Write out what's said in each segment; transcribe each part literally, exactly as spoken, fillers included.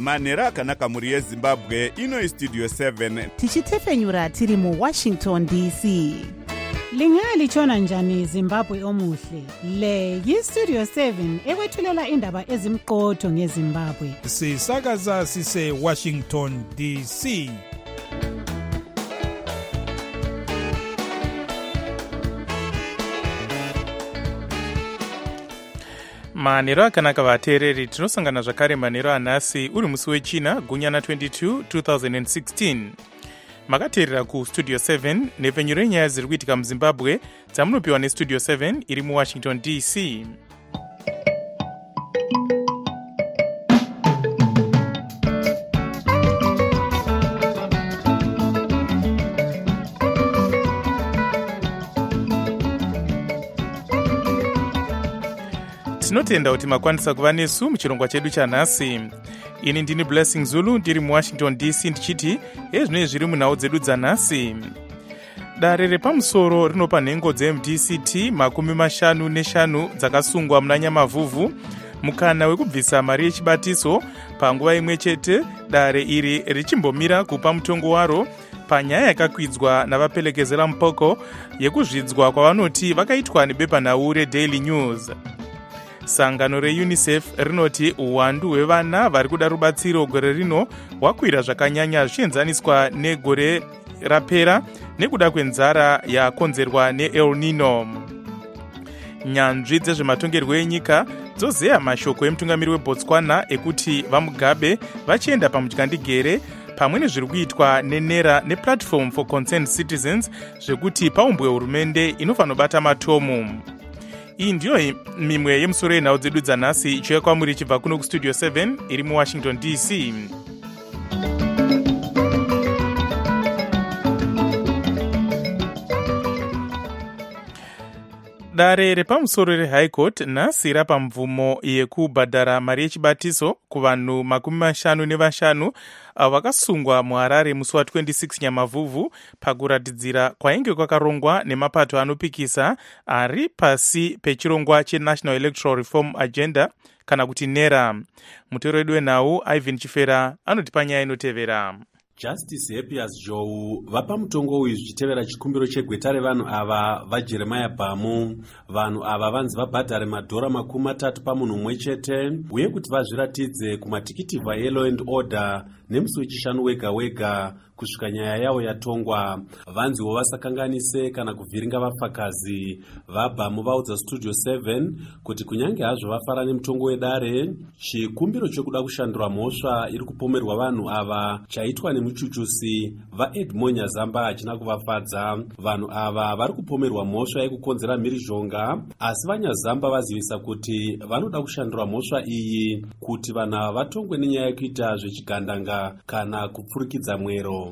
manhero akanaka mhuri yezimbabwe. Ino Studio seven tichitefenyura tiri mu Washington D C. Lingalitshona njani Zimbabwe omuhle? Le yi-Studio seven ekwethulela indaba ezimqotho ngeZimbabwe. Sisakaza sise Washington D C. Manhero akanaka vateereri, tinosangana zvakare manhero anhasi uri musi wechina gunyana twenty-two twenty sixteen. Makateerera ku Studio seven nepfenyuro yenyaya dziri kuitika muZimbabwe dzamunopiwa neStudio seven iri muWashington D C. Tinotenda kuti makwanisa kuva nesu muchirongwa chedu chanhasi. Ini ndini Blessing Zulu ndiri muWashington D C ndichiti ezvinenge zviri munhau dzedu dzanhasi. Dare repamusoro rinopa nhengo dzeM D C T makumi mashanu neshanu dzakasungwa muna Nyamavhuvhu mukana wekubvisa mari yechibatiso panguva imwe chete, dare iri richimbomira kupa mutongo waro panyaya yakakwidzwa navapelekezera mupoko yekuzvidzwa kwavanoti vakaitwa nebepanhau reDaily News. Sangano reUNICEF rinoti uwandu hwevana vari kuda rubatsiro gore rino hwakwira zvakanyanya zvichienzaniswa negore rapera nekuda kwenzara yakonzerwa neEl Nino. Nyanzvi dzezvematongerwo enyika dzozeya mashoko emutungamiri weBotswana ekuti vaMugabe vachienda pamudyandegere pamwe nezviri kuitwa nenera nePlatform for Concerned Citizens zvekuti paumbwe hurumende inofanira kubata matomu. Iyi ndiyo mimwe yemusoro yenhau dzedu dzanhasi ichiuya kwamuri ichibva kuno kuStudio seven iri muWashington D C. Dare repamusoro reHigh Court nhasi rapa mvumo yekubhadhara mari yechibatiso kuvanhu makumi mashanu nevashanu vakasungwa muHarare musi wa twenty-six Nyamavhuvhu pakuratidzira kwainge kwakarongwa nemapato anopikisa ari pasi pechirongwa cheNational Electoral Reform Agenda kana kuti NERA. Mutero wedu wenhau Ivan Chifera anoti panyaya inotevera. Justice Happiness Joe vapa mutongo uyu zvichitevera chikumbiro chegweta revanhu ava vaJeremiah Bhamu. Vanhu ava vanzi vabhadhare madhora makumi matatu pamunhu mumwe chete uye kuti vazviratidze kumatikiti vaLaw and Order nemusi wechishanu wega wega kusvika nyaya yavo yatongwa. Vanziwo vasakanganise kana kuvhiringa vapfakazi. VaBhamu vaudza Studio seven kuti kunyange hazvo vafara nemutongo wedare, chikumbiro chokuda kushandura mhosva iri kupomerwa vanhu ava chaitwa nemuchuchusi vaEdmond Nyazamba hachina kuvafadza. Vanhu ava vari kupomerwa mhosva yekukonzera mhirizhonga, asi vaNyazamba vazivisa kuti vanoda kushandura mhosva iyi kuti vanhu ava vatongwe nenyaya yekuita zvechigandanga kana kupfurikidza mwero.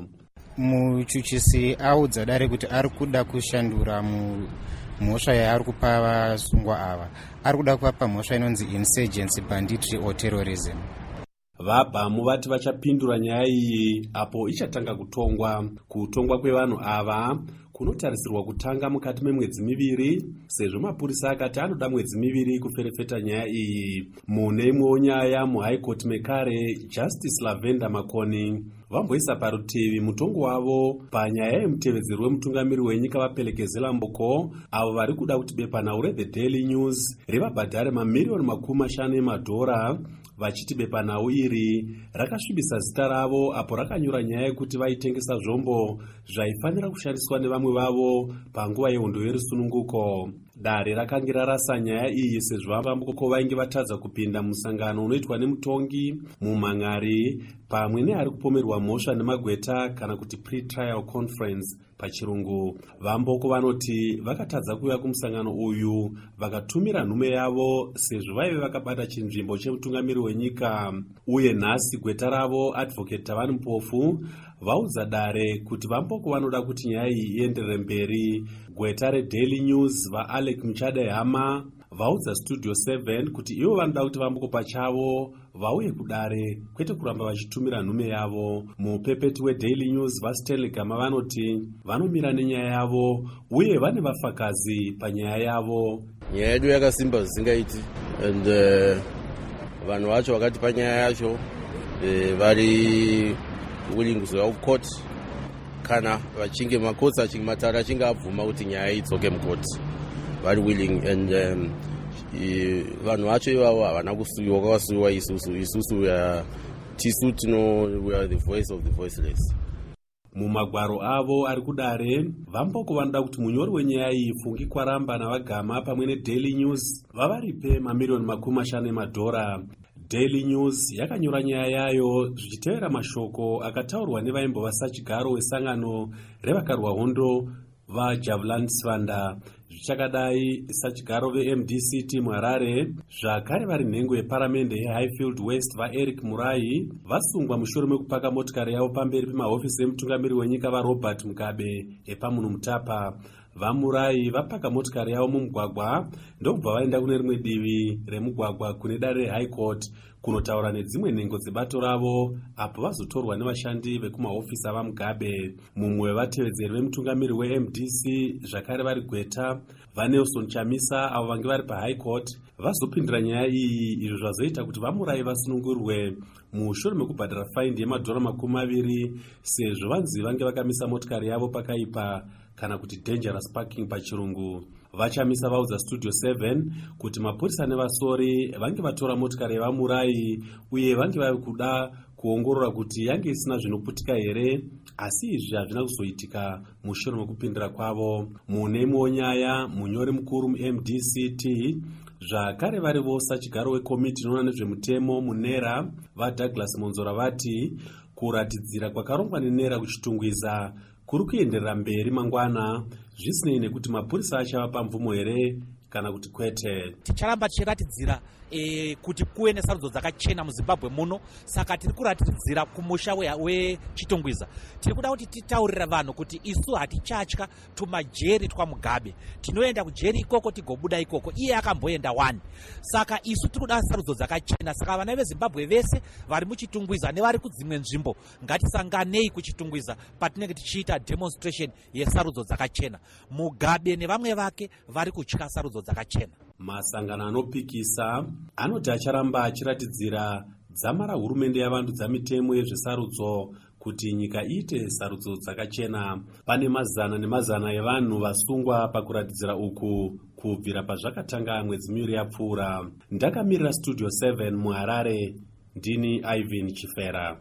Muchuchisi audza dare kuti ari kuda kushandura mhosva yaari kupa vasungwa ava. Ari kuda kuvapa mhosva inonzi insurgency, banditry or terrorism. VaBhamu vati vachapindura nyaya iyi apo ichatanga kutongwa. Kutongwa kwevanhu ava kunotarisirwa kutanga mukati memwedzi miviri, sezvo mapurisa akati anoda mwedzi miviri kuferefeta nyaya iyi. Mune imwewo nyaya muHigh Court mekare, Justice Lavender Makoni vamboisa parutivi mutongo wavo panyaya yemutevedzeri wemutungamiri wenyika vapelekezela mboko avo vari kuda kuti bepanhau reThe Daily News rivabhadhare mamiriyoni makumi mashanu emadhora, vachiti bepanhau iri rakasvibisa zita ravo apo rakanyura nyaya yekuti vaitengesa zvombo zvaifanira kushandiswa nevamwe vavo panguva yehondo yerusununguko. Dare rakange rarasa nyaya iyi sezvo vamboko vainge vatadza kupinda musangano unoitwa nemutongi mumhan'ari pamwe neari kupomerwa mhosva nemagweta kana kuti pre-trial conference pachirungu. Vamboko vanoti vakatadza kuuya kumusangano uyu vakatumira nhume yavo sezvo vaive vakabata chinzvimbo chemutungamiri wenyika. Uye nhasi gweta ravo Advocate Tavani Mpofu vaudza dare kuti vamboko vanoda kuti nyaya iyi ienderere mberi. Gweta reDaily News vaAlec Muchade Hama vaudza Studio seven kuti ivo vanoda kuti vamboko pachavo vauye kudare kwete kuramba vachitumira nhume yavo. Mupepeti weDaily News vaStanley Gama vanoti vanomira nenyaya yavo uye vane vafakazi panyaya yavo. Nyaya yedu yakasimba zvisingaiti and uh, vanhu vacho vakati panyaya yacho e, vari willing kuzoya kucourt kana vachinge makotsi achinge matare achinge abvuma kuti nyaya idzoke mukoti vari willing. And um, vanhu vacho ivavo havana kusuwiwa, kwakasuwiwa isusu isusu tisu tino we are the voice of the voiceless. Mumagwaro avo ari kudare vamboko vanoda kuti munyori wenyaya iyi Fungi Kwaramba navagama pamwe neDaily News vavaripe mamiliyoni makumi mashanu emadhora. Daily News yakanyora nyaya yayo zvichitevera mashoko akataurwa nevaimbova sachigaro wesangano revakarwa hondo vaJavelin Sivanda. Zvichakadai sachigaro veM D C T muHarare zvakare vari nhengo yeparamende yeHighfield West vaEric Murai vasungwa mushure mekupaka motikari yavo pamberi pemahofisi emutungamiri wenyika vaRobert Mugabe epamunhu Mutapa. VaMurai vapaka motikari yavo mumugwagwa ndokubva vaenda kune rimwe divi remugwagwa kune dare reHigh Court kunotaura nedzimwe nhengo dzebato ravo apo vazotorwa nevashandi vekumahofisi avaMugabe. Mumwe wevatevedzeri vemutungamiri weM D C zvakare vari Gweta vaNelson Chamisa avo vange vari paHigh Court vazopindura nyaya iyi, izvo zvazoita kuti VaMurai vasunungurwe mushure mekubhadhara faindi yemadhora makumi maviri sezvo vanzi vange vakamisa motikari yavo pakaipa kana kuti dangerous parking pachirungu. Vachamisa vaudza Studio seven kuti mapurisa nevasori vange vatora motikari yevaMurai uye vange vari kuda kuongorora kuti yange isina zvinoputika here, asi izvi hazvina kuzoitika mushure mekupindura kwavo. Mune imwewo nyaya munyori mukuru muM D C T zvakare varivo sachigaro wekomiti inoona nezvemutemo munera vaDouglas Monzora vati kuratidzira kwakarongwa nenera kuchitungwiza kuri kuenderera mberi mangwana zvisinei nekuti mapurisa achava pamvumo here kana kuti kwete. Ticharamba tichiratidzira e, kuti kuve nesarudzo dzakachena muZimbabwe muno, saka tiri kuratidzira kumusha wechitungwiza. Tiri kuda kuti titaurira vanhu kuti isu hatichatya tumajeri twaMugabe, tinoenda kujeri ikoko tigobuda ikoko, iye akamboenda one. Saka isu tiri kuda sarudzo dzakachena, saka vana veZimbabwe vese vari muchitungwiza nevari kudzimwe nzvimbo ngatisanganei kuchitungwiza patinenge tichiita demonstration yesarudzo dzakachena. Mugabe nevamwe vake vari kutya sarudzo dzakachena. Masangano anopikisa anoti acharamba achiratidzira dzamara hurumende yavandudza mitemo yezvesarudzo kuti nyika iite sarudzo dzakachena. Pane mazana nemazana evanhu vasungwa pakuratidzira uku kubvira pazvakatanga mwedzi miviri yapfuura. Ndakamirira Studio seven muHarare, ndini Ivan Chifera.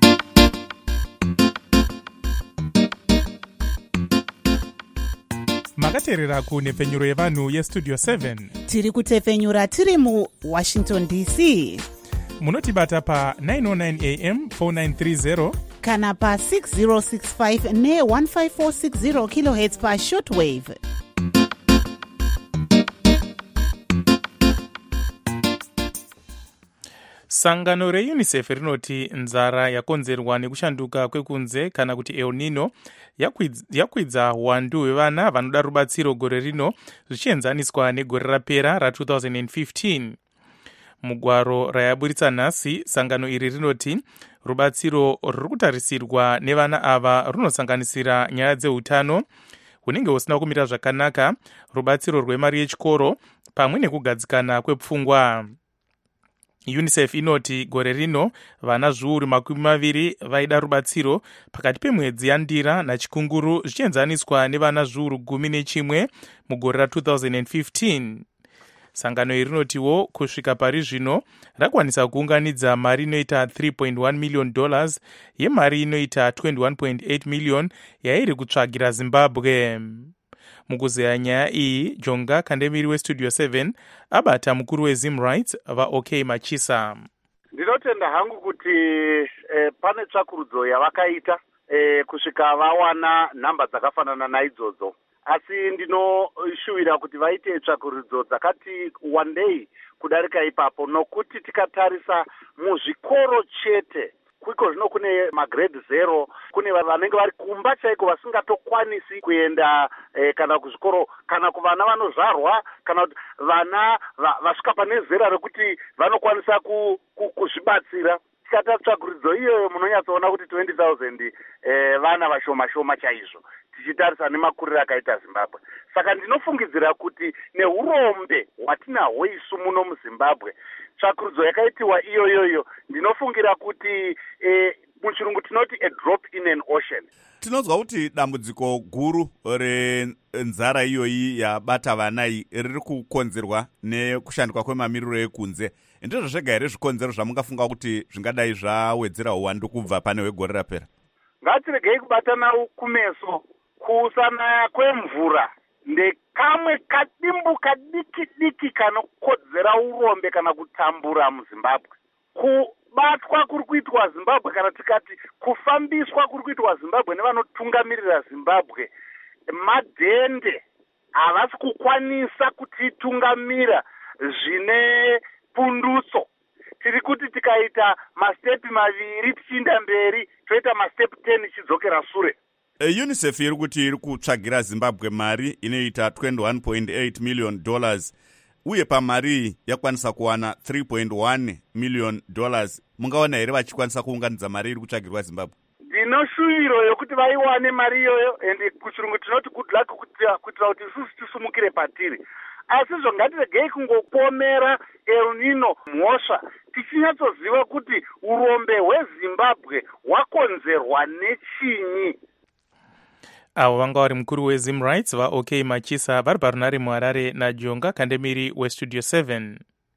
makateerera kunhepfenyuro yevanhu yestudio seven. Tiri kutepfenyura tiri muWashington D C. Munotibata pa nine oh nine A M four nine three zero kana pa six zero six five ne one five four six zero kilohertz pa shortwave. Sangano reUNICEF rinoti nzara yakonzerwa nekushanduka kwekunze kana kuti El Nino yakwidza uwandu hwevana vanoda rubatsiro gore rino zvichienzaniswa negore rapera ra two thousand fifteen. Mugwaro rayaburitsa nhasi, sangano iri rinoti rubatsiro ruri kutarisirwa nevana ava runosanganisira nyaya dzeutano hunenge husina kumira zvakanaka, rubatsiro rwemari yechikoro pamwe nekugadzikana kwepfungwa. UNICEF inoti gore rino vana zviuru makumi maviri vaida rubatsiro pakati pemwedzi yaNdira naChikunguru zvichienzaniswa nevana zviuru gumi nechimwe mugore ra two thousand fifteen. Sangano iri rinotiwo kusvika pari zvino rakwanisa kuunganidza mari inoita three point one million dollars yemari inoita twenty-one point eight million yairi kutsvagira Zimbabwe. Mukuzeya nyaya iyi, Jonga Kandemiri weStudio seven abata mukuru weZim Rights vaOK Machisa. Ndinotenda hangu kuti eh, pane tsvakurudzo yavakaita eh, kusvika vawana nhamba dzakafanana naidzodzo, asi ndinoshuwira kuti vaite tsvakurudzo dzakati wandei kudarika ipapo, nokuti tikatarisa muzvikoro chete kwiko zvino kune magrade zero, kune vanenge vari kumba chaiko vasingatokwanisi kuenda eh, kana kuzvikoro, kana kuvana vanozvarwa, kana vana vasvika pane zera rekuti vanokwanisa ku, ku, kuzvibatsira. Tikata tsvakurudzo iyoyo munonyatsoona kuti twenty thousand eh, vana vashoma shoma chaizvo. tichitarisa nemakuriro akaita Zimbabwe. Saka ndinofungidzira kuti neurombe hwatinahwo isu muno muZimbabwe, tsvakurudzo yakaitiwa iyoyoyo, ndinofungira kuti eh, muchirungu tinoti a drop in an ocean. Tinonzwa kuti dambudziko guru renzara iyoyi yabata vana iyi riri kukonzerwa nekushandikwa kwemamiriro ekunze. Ndizvo zvega here zvikonzero zvamungafunga kuti zvingadai zvawedzera uwandu kubva pane wegore rapera? Ngatiregei kubatana kumeso. Kusanaya kwemvura ndekamwe kadimbu kadiki diki kanokodzera urombe kana kutambura muZimbabwe. Kubatwa kuri kuitwa Zimbabwe, kana tikati kufambiswa kuri kuitwa Zimbabwe nevanotungamirira Zimbabwe, madhende havasi kukwanisa kutitungamira zvine pundutso. Tiri kuti tikaita mastepi maviri tichienda mberi, toita mastepi ten chidzokera sure. UNICEF iri kuti iri kutsvagira Zimbabwe mari inoita twenty-one point eight million dollars, uye pamari yakwanisa kuwana three point one million dollars. Mungaona here vachikwanisa kuunganidza mari iri kutsvagirwa Zimbabwe? Ndinoshuviro yokuti vaiwane mari iyoyo, ende kuchirungu tinoti good luck kuitira kuti isusu tisumukire patiri. Asi zvo ngatiregei kungopomera El Nino mhosva tichinyatsoziva kuti urombe hweZimbabwe hwakonzerwa nechinyi. Avo vanga vari mukuru weZim Rights vaOK Machisa vari parunare muHarare naJonga Kandemiri weStudio seven.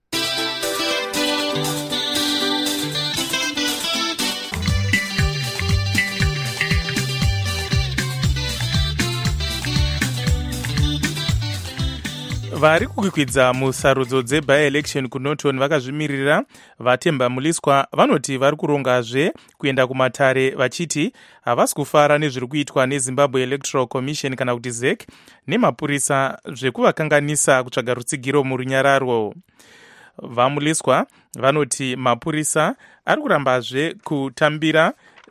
Vari kukwikwidza musarudzo dzebi-election kuNorton vakazvimirira Vatemba Muliswa vanoti vari kurongazve kuenda kumatare vachiti havasi kufara nezviri kuitwa neZimbabwe Electoral Commission kana kuti Z E C nemapurisa zvekuvakanganisa kutsvaga rutsigiro murunyararo. VaMuliswa vanoti mapurisa ari kurambazve kutambira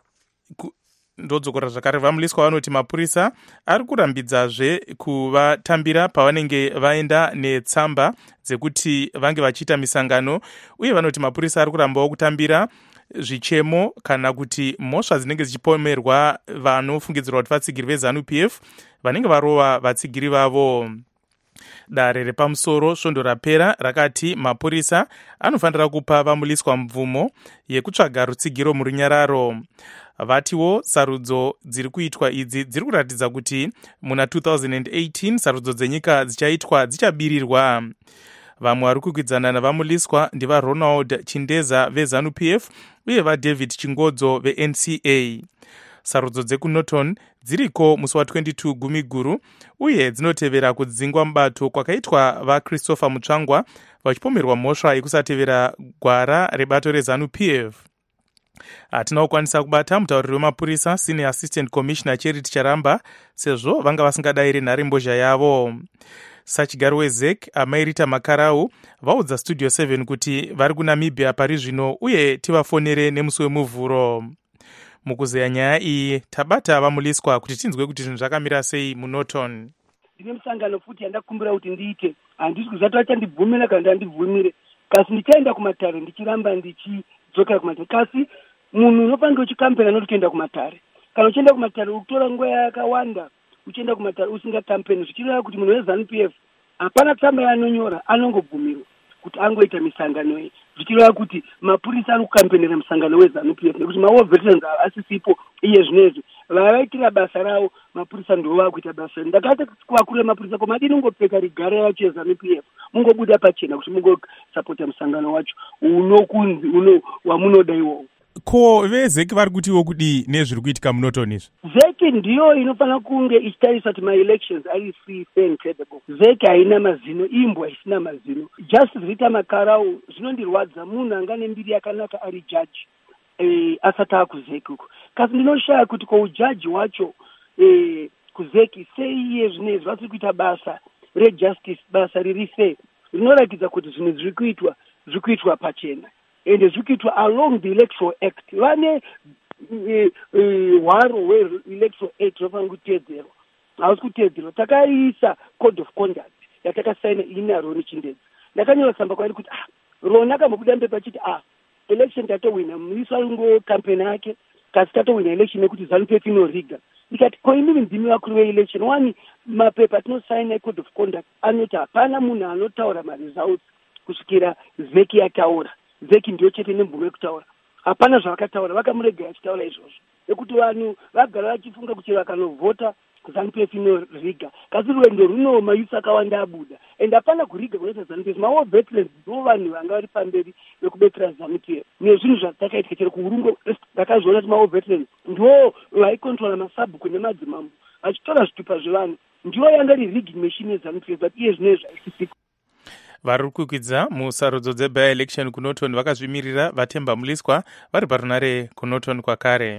ku ndodzokora zvakare. VaMuliswa vanoti mapurisa ari kurambidzazve kuvatambira pavanenge vaenda netsamba dzekuti vange vachiita misangano, uye vanoti mapurisa ari kurambawo kutambira zvichemo kana kuti mhosva dzinenge dzichipomerwa vanofungidzirwa kuti vatsigiri veZANU P F vanenge varova vatsigiri vavo. Dare repamusoro svondo rapera rakati mapurisa anofanira kupa VaMuliswa mvumo yekutsvaga rutsigiro murunyararo. Vatiwo sarudzo dziri kuitwa idzi dziri kuratidza kuti muna two thousand eighteen sarudzo dzenyika dzichaitwa dzichabirirwa. Vamwe vari kukwidzana navaMuliswa ndiva Ronald Chindeza veZANU P F uye vaDavid Chingodzo veN C A. Sarudzo dzekuNorton dziriko musi wa22 Gumiguru uye dzinotevera kudzingwa mubato kwakaitwa vaChristopher Mutsvangwa vachipomerwa mhosva yekusatevera gwara rebato reZANU P F. Hatina kukwanisa kubata mutauriri wemapurisa Senior Assistant Commissioner Charity Charamba sezvo vanga vasingadayiri nharembozha yavo. Sachigaro weZ E C Amairita Makarau vaudza Studio seven kuti vari kuNamibia pari zvino uye tivafonere nemusi wemuvhuro. Mukuzeya nyaya iyi tabata VaMuliswa kuti tinzwe kuti zvinhu zvakamira sei muNorton. Ndine musangano futi yandakumbira kuti ndiite, handisi kuzati vachandibvumira kana ndandibvumire, kasi ndichaenda kumatare ndichiramba ndichidzokera kumatare. Kasi munhu unofanira uchikampena noti kuenda kumatare. Kana uchienda kumatare ukutora nguva yakawanda uchienda kumatare usingakampeni, zvichireva kuti munhu weZANU P F hapana tsamba yaanonyora anongobvumirwa kuti angoita misangano iyi, zvichireva kuti mapurisa ari kukampenera musangano weZANU P F nekuti mawo veterans asisipo iye zvinezvi vavaitira basa ravo mapurisa ndo vakuita basa. Ndakati kuvakuru vemapurisa komadini ungopfeka rigara yacho yeZANU P F mungobuda pachena kuti mungosapota musangano wacho unokunzi uno wamunoda iwowo. Ko veZ E C vari kutiwo kudii nezviri kuitika muNorton izvi? Z E C ndiyo inofanira kunge ichitarisa kuti ma-elections ari free, fair and credible. Z E C haina mazino, imbwa isina mazino. Justice Rita Makarau zvinondirwadza munhu anga nembiri yakanaka ari jaji eh, asati akuZ E C uko. Kasi ndinoshaya kuti kwa ujaji wacho eh, kuZ E C sei iye zvinezvi vasiri kuita basa rejustice, basa riri fair rinoratidza kuti zvinhu zviri kuitwa zviri kuitwa pachena ende zviri kuitwa along the Electoral Act. Vane hwaro uh, uh, hweElectoral Act rofanira kuteedzerwa, hausi kuteedzerwa. Takaiisa code of conduct yatakasaina ini naRoni Chindedzi. Ndakanyora tsamba kwairi kuti ah, Roni akambobuda mbepa achiti ah, election tatowina, muiswa ngo campaign yake kasi tatowina election nekuti ZANU P F inoriga. ndikati ko inini ndimi vakuru veelection wani mapepa atinosaina ecode of conduct anoti hapana munhu anotaura maresults kusvikira zeki yataura. Zeki ndiyo chete nemvumo yekutaura, hapana zvavakataura, vakamurega achitaura izvozvo, nekuti vanhu vagara vachifunga kuti vakanovhota ZANU-P F inoriga, kasi rwendo runo mayusi akawanda abuda, ende hapana kuriga kunoita ZANU-P F. Mawo veterans ndo vanhu vanga vari pamberi vekubetsera ZANU-P F nezvinhu zvadzakaita chero kuurungo. Ndakazoona kuti mawo veterans ndo vaikontrola masabhuku nemadzimambo vachitora zvitupa zvevanhu, ndiyo yanga iri rigging machine yeZANU-P F, but iye zvino zvaisisika. vari kukwidza musarudzo dzeby election kunoton vakazvimirira vatemba muliswa vari parunare kunoton kwakare.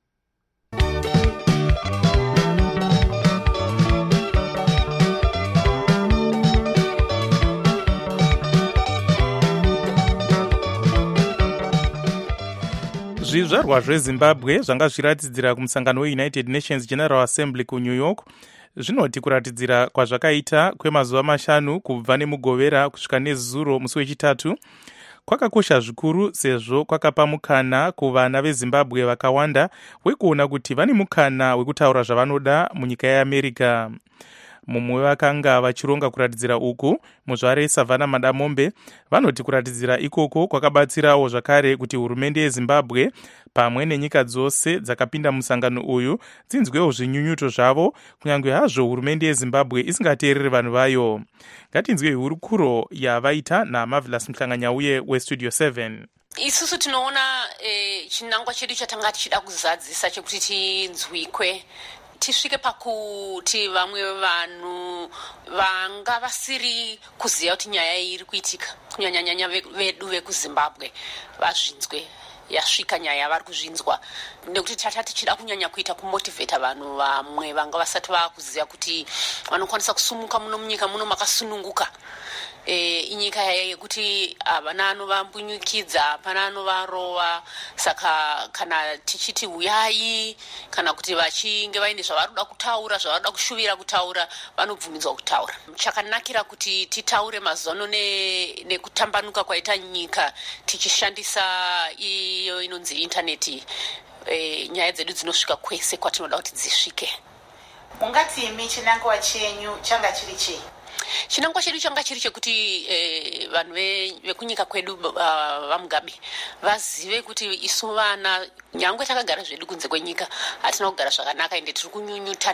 zvizvarwa zvezimbabwe zvanga zviratidzira kumusangano weunited nations general assembly kunew york zvinoti kuratidzira kwazvakaita kwemazuva mashanu kubva nemugovera kusvika nezuro musi wechitatu kwakakosha zvikuru sezvo kwakapa mukana kuvana vezimbabwe vakawanda wekuona kuti vane mukana wekutaura zvavanoda munyika yeamerica. mumwe vakanga vachironga kuratidzira uku muzvare Savannah Madamombe vanoti kuratidzira ikoko kwakabatsirawo zvakare kuti hurumende yeZimbabwe pamwe nenyika dzose dzakapinda musangano uyu dzinzwewo zvinyunyuto zvavo kunyange hazvo hurumende yeZimbabwe isingateereri vanhu vayo. Ngatinzwe hurukuro yavaita naMarvelous Mhlanganyauye weStudio seven. Isusu tinoona eh, chinangwa chedu chatanga tichida kuzadzisa chekuti tinzwikwe tisvike pakuti vamwe vanhu vanga vasiri kuziva kuti nyaya iri kuitika kunyanyanyanya vedu vekuZimbabwe vazvinzwe yasvika nyaya yavari kuzvinzwa, nekuti tata tichida kunyanya kuita kumotivheta vanhu vamwe vanga vasati vakuziva kuti vanokwanisa kusumuka muno munyika muno makasununguka. E, inyika yekuti havana anovambunyukidza hapana anovarova, saka kana tichiti huyai kana kuti vachinge vaine zvavaroda kutaura zvavaroda kushuvira kutaura vanobvumidzwa kutaura. Chakanakira kuti titaure mazano nekutambanuka kwaita nyika tichishandisa iyo inonzi intaneti, e, nyaya dzedu dzinosvika kwese kwatinoda kuti dzisvike. Mungati imi chinangwa chenyu changa chiri chii? Chinangwa chedu changa chiri chekuti eh, vanhu vekunyika kwedu uh, vamugabe vazive kuti isu vana nyangwe takagara zvedu kunze kwenyika hatina kugara zvakanaka, ende tiri kunyunyuta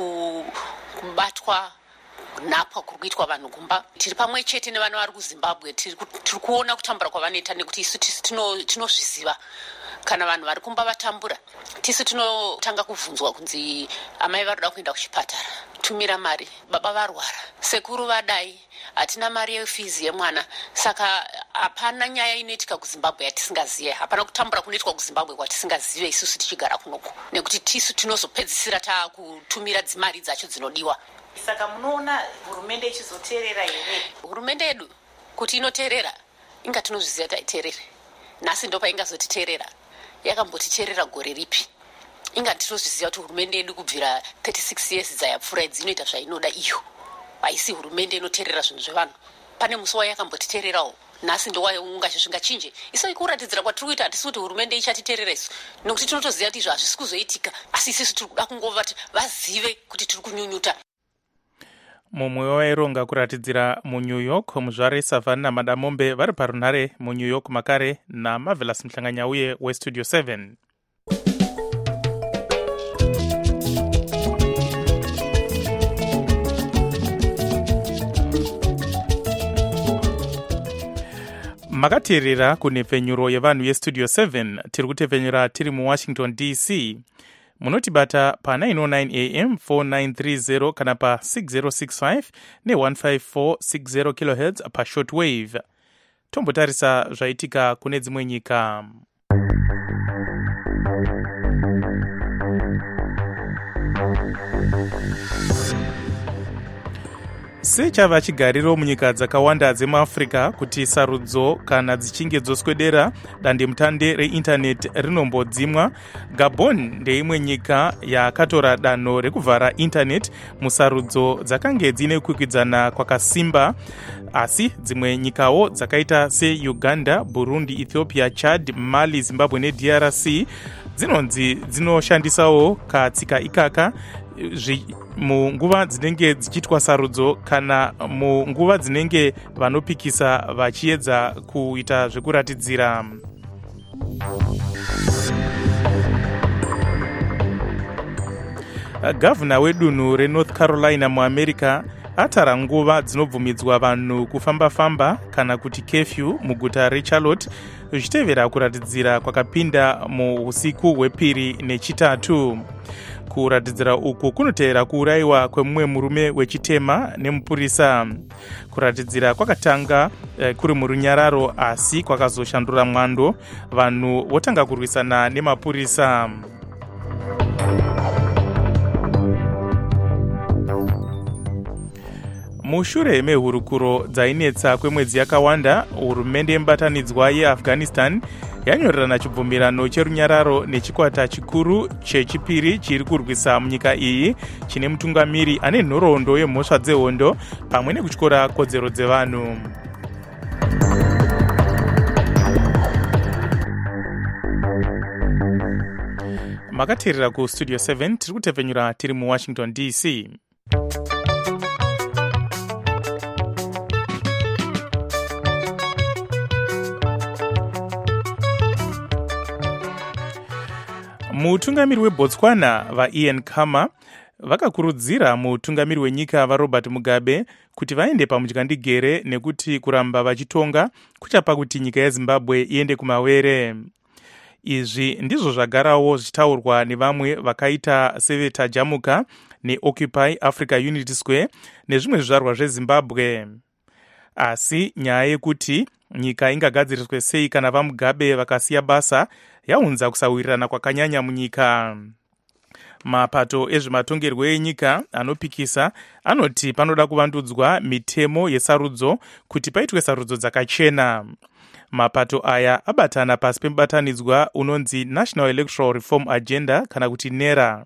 nekubatwa napwa kuri kuitwa vanhu kumba. Tiri pamwe chete nevana vari kuZimbabwe, tiri kuona kutambura kwavanoita nekuti isu tinozviziva. Kana vanhu vari kumba vatambura tisu tinotanga kubvunzwa kunzi amai varoda kuenda kuchipatara, tumira mari, baba varwara, sekuru vadai, hatina mari yefizi yemwana. Saka hapana nyaya inoitika kuZimbabwe yatisingazive, hapana kutambura kunoitwa kuZimbabwe kwatisingazive isusu tichigara kunoku, nekuti tisu tinozopedzisira takutumira dzimari dzacho dzinodiwa. Saka munoona hurumende ichizoteerera here? Hurumende yedu kuti inoteerera inga tinozviziva taiteerere, nhasi ndo paingazotiteerera. Yakambotiteerera gore ripi? Inga tinozviziva kuti hurumende yedu kubvira thirty-six years dzayapfuura dzinoita zvainoda iyo, haisi hurumende inoteerera zvinhu zvevanhu. Pane musi wayakambotiteererawo, nhasi ndo ungazvisvinga chinje. Isu ikuratidzira kwatiri kuita hatisi kuti hurumende ichatiteerera isu, nokuti tinotoziva kuti izvo hazvisi kuzoitika, asi isusu tiri kuda kungova vazive kuti tiri kunyunyuta. Mumwe waironga kuratidzira muNew York muzvare Savannah Madamombe vari parunare muNew York makare naMarvelous Mhlanganyauye weStudio seven. Makateerera kunhepfenyuro yevanhu yeStudio seven, tiri kutepfenyura tiri muWashington D C. Munotibata pa nine oh nine A M four nine three zero kana pa six zero six five ne one five four six zero kilohertz pa shortwave. Tombotarisa zvaitika kune dzimwe nyika. Sechava chigariro munyika dzakawanda dzemuAfrica kuti sarudzo kana dzichinge dzoswedera dandemutande reintaneti rinombodzimwa, Gabon ndeimwe nyika yakatora danho rekuvhara intaneti musarudzo dzakange dzine kukwikwidzana kwakasimba. Asi dzimwe nyikawo dzakaita seUganda, Burundi, Ethiopia, Chad, Mali, Zimbabwe neD R C dzinonzi dzinoshandisawo katsika ikaka munguva dzinenge dzichiitwa sarudzo kana munguva dzinenge vanopikisa vachiedza kuita zvekuratidzira. Gavhuna wedunhu reNorth Carolina muamerica atara nguva dzinobvumidzwa vanhu kufamba-famba kana kuti curfew muguta reCharlotte zvichitevera kuratidzira kwakapinda muusiku hwepiri nechitatu. Kuratidzira uku kunotevera kuurayiwa kwemumwe murume wechitema nemupurisa. Kuratidzira kwakatanga eh, kuri murunyararo asi kwakazoshandura mwando, vanhu votanga kurwisana nemapurisa. Mushure mehurukuro dzainetsa kwemwedzi yakawanda, hurumende yemubatanidzwa yeAfghanistan yanyorerana chibvumirano cherunyararo nechikwata chikuru chechipiri chiri kurwisa munyika iyi chine mutungamiri ane nhoroondo yemhosva dzehondo pamwe nekutyora kodzero dzevanhu. Makateerera kustudio seven, tiri kutepfenyura tiri muWashington D C. Mutungamiri weBotswana vaIan Khama vakakurudzira mutungamiri wenyika vaRobert Mugabe kuti vaende pamutyandegere nekuti kuramba vachitonga kuchapa kuti nyika yeZimbabwe iende kumawere. Izvi ndizvo zvagarawo zvichitaurwa nevamwe vakaita Seveta Jamuka neOccupy Africa Unity Square nezvimwe zvizvarwa zveZimbabwe. Asi nyaya yekuti nyika ingagadziriswe sei kana vaMugabe vakasiya basa yaunza kusawirirana kwakanyanya munyika. Mapato ezvematongerwo enyika anopikisa anoti panoda kuvandudzwa mitemo yesarudzo kuti paitwe sarudzo dzakachena. Mapato aya abatana pasi pemubatanidzwa unonzi National Electoral Reform Agenda kana kuti NERA.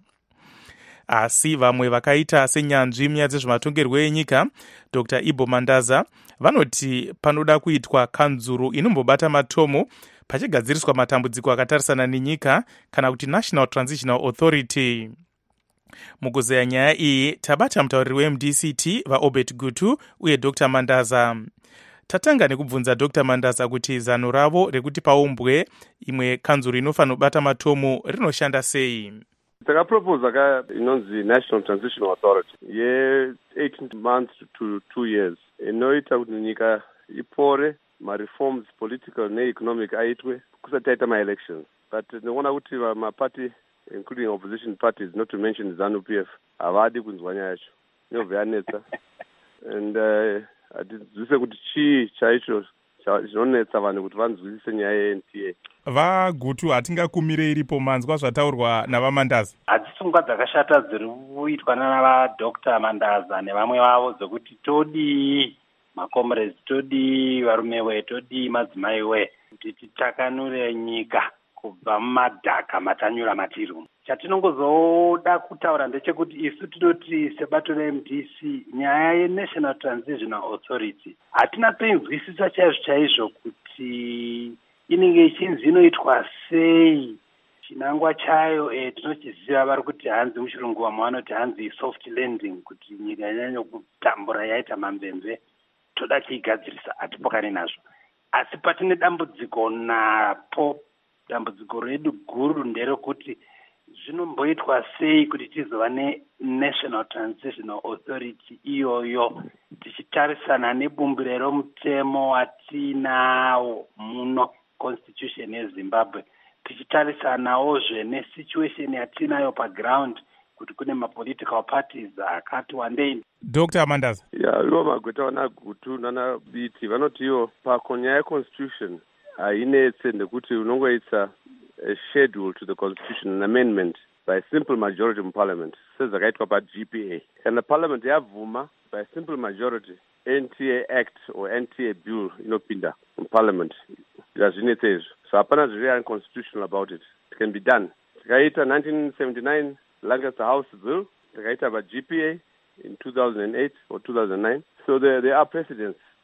Asi vamwe vakaita senyanzvi munyaya dzezvematongerwo enyika, Doctor Ibo Mandaza, vanoti panoda kuitwa kanzuru inombobata matomo pachigadziriswa matambudziko akatarisana nenyika kana kuti National Transitional Authority. Mukuzeya nyaya iyi tabata mutauriri weM D C T vaObert Gutu uye Doctor Mandaza. Tatanga nekubvunza Doctor Mandaza kuti zano ravo rekuti paumbwe imwe kanzuru inofanira kubata matomo rinoshanda sei. Takaproposa ka inonzi National Transitional Authority ye eighteen months to two years inoita kuti nyika ipore, ma-reforms political ne-economic aitwe kusati taita ma-elections. But ndinoona kuti mapati including opposition parties, not to mention ZANU-P F, havadi kunzwa nyaya yacho. Inobva yanetsa. And hatizwise kuti chii chaicho chinonetsa vanhu kuti vanzwisise nyaya ye-N T A. VaGutu hatingakumire iripo manzwa zvataurwa navaMandaza. Hadzisi pfungwa dzakashata dziri kuitwa navadoctor Mandaza nevamwe vavo dzokuti todii makomrades, todii varume we, todii madzimai we, kuti titakanure nyika kubva mumadhaka matanyura matiri. Chatinongozoda kutaura ndechekuti isu tinoti sebato reM D C nyaya yeNational Transitional Authority hatina toinzwisisa chaizvo chaizvo kuti inenge ichinzi inoitwa sei. Chinangwa chayo e, tinochiziva vari kuti hanzi muchirungu wamwe vanoti hanzi soft landing, kuti nyika yanyanya kutambura yaita mamvemve toda kuigadzirisa, hatipokani nazvo. Asi patine dambudziko napo, dambudziko redu guru nderekuti zvinomboitwa sei kuti tizova neNational Transitional Authority iyoyo tichitarisana nebumbiro romutemo watinawo muno constitution yeZimbabwe, tichitarisanawozve nesituation yatinayo paground kuti kune mapolitical parties akati wandei. Doctor Mandaza. Ya, ivo magweta wana Gutu nana Biti vanoti ivo pakonyaya constitution hainetse ndekuti unongoitsa a schedule to the constitution, an amendment by simple majority in parliament, sezakaitwa paG P A. Kana parliament yabvuma by simple majority, N T A Act or N T A bill inopinda in parliament. Yazvinetse izvo. So hapana zviri unconstitutional about it. It can be done. Takaita nineteen seventy-nine Lancaster House bill, takaita paG P A in two thousand eight or two thousand nine. So there, there are precedents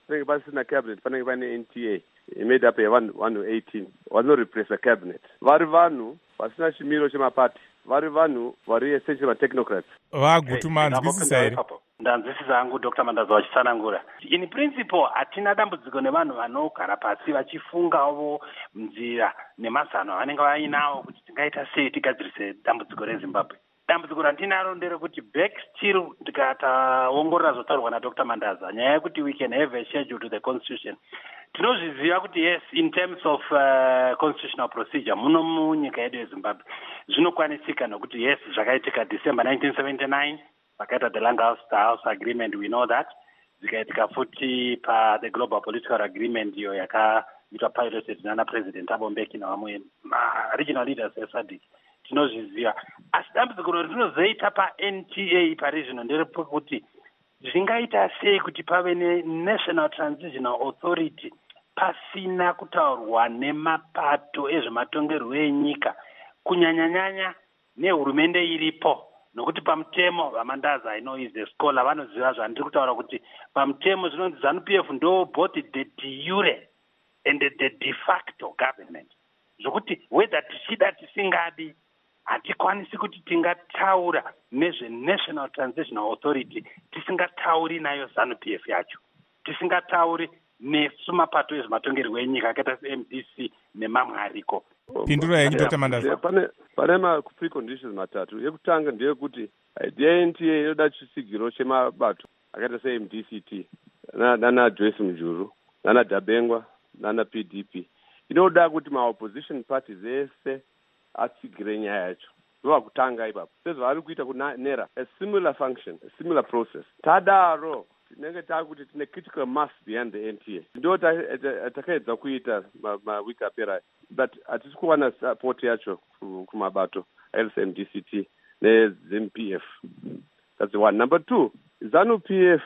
panenge pasina cabinet panenge pane N T A made up yevanhu eighteen vanoreplace cabinet. Vari vanhu vasina chimiro chemapati, vari vanhu vari essentially matechnocrats. Vagutu manzwisisa here? Ndanzwisisa hangu Doctor Mandaza vachitsanangura. In principle hatina dambudziko nevanhu vanogara pasi vachifungawo nzira nemazano vanenge vainawo kuti tingaita sei tigadzirise dambudziko reZimbabwe. Dambudziko ratinaro nderekuti back still tikataongorora zvotaurwa naDoctor Mandaza nyaya yekuti we can have a schedule to the constitution. Tinozviziva kuti yes, in terms of uh, constitutional procedure muno munyika yedu yeZimbabwe zvinokwanisika nokuti yes zvakaitika December nineteen seventy-nine pakaita the Lange House Agreement, we know that. Zikaitika futi pa the Global Political Agreement iyo yakaitwa piloted nana President Thabo Mbeki na vamwe regional leaders eSADC. Tinozviziva. Asi dambudziko rinozoita pa N T A pa regional nderepekuti zvingaita sei kuti pave ne-National Transitional Authority pasina kutaurwa nemapato ezvematongerwo enyika kunyanyanyanya nehurumende iripo. Nokuti pamutemo vaMandaza, I know is the scholar, vanoziva zvandiri kutaura kuti pamutemo zvinonzi ZANU P F ndo both the de jure and the de facto government. Zvokuti whether tichida tisingadi hatikwanisi kuti tingataura nezve-National Transitional Authority tisingatauri nayo ZANU P F yacho, tisingatauri nesumapato ezvematongerwo enyika akaita se-M D C nemamwe ariko. Pindura yenyu Doctor Mandaza. Pane pane ma preconditions matatu. Yekutanga ndeyekuti idea N T A inoda chisigiro chemabato akaita se-M D C T nana Joyce Mujuru nana Dabengwa nana P D P. Inoda kuti ma-opposition parties ese atsigire nyaya yacho. Ndova kutanga ipapo. Sezvo vari kuita kunera a similar function, a similar process. Tadaro tinenge takuti tine critical mass behind the N T A. Ndo takaedza kuita mawiki apera, but hatisi kuwana support yacho kumabato L C M D C T ne-ZANU P F. That's one. Number two, ZANU P F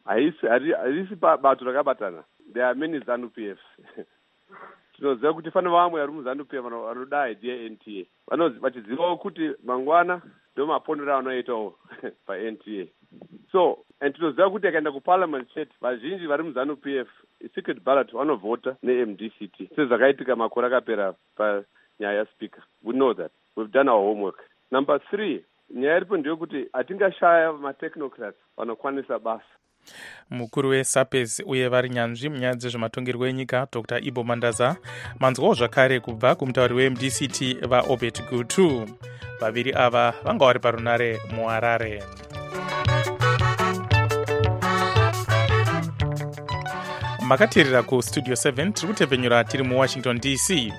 haisi bato rakabatana. There are many ZANU P Fs. Tinoziva kuti fane vamwe vari muZANU P F vanoda idea N T A. Vachizivawo kuti mangwana ndo mapondero anoitawo pa N T A. So, and tinoziva kuti akaenda kuparliament chete vazhinji vari muZANU P F secret ballot vanovhota ne-M D C T. Sezvakaitika makore akapera panyaya yaSpeaker. We know that. We've done our homework. Number three, nyaya iripo ndeyekuti hatingashaya matechnocrats vanokwanisa basa. Mukuru weSAPES uye vari nyanzvi munyaya dzezvematongerwo enyika Doctor Ibo Mandaza manzwawo zvakare kubva kumutauri we-M D C T vaObert Gutu. Vaviri ava vanga vari parunare muHarare. Makateerera kustudio seven tiri kutepfenyura tiri muWashington D C.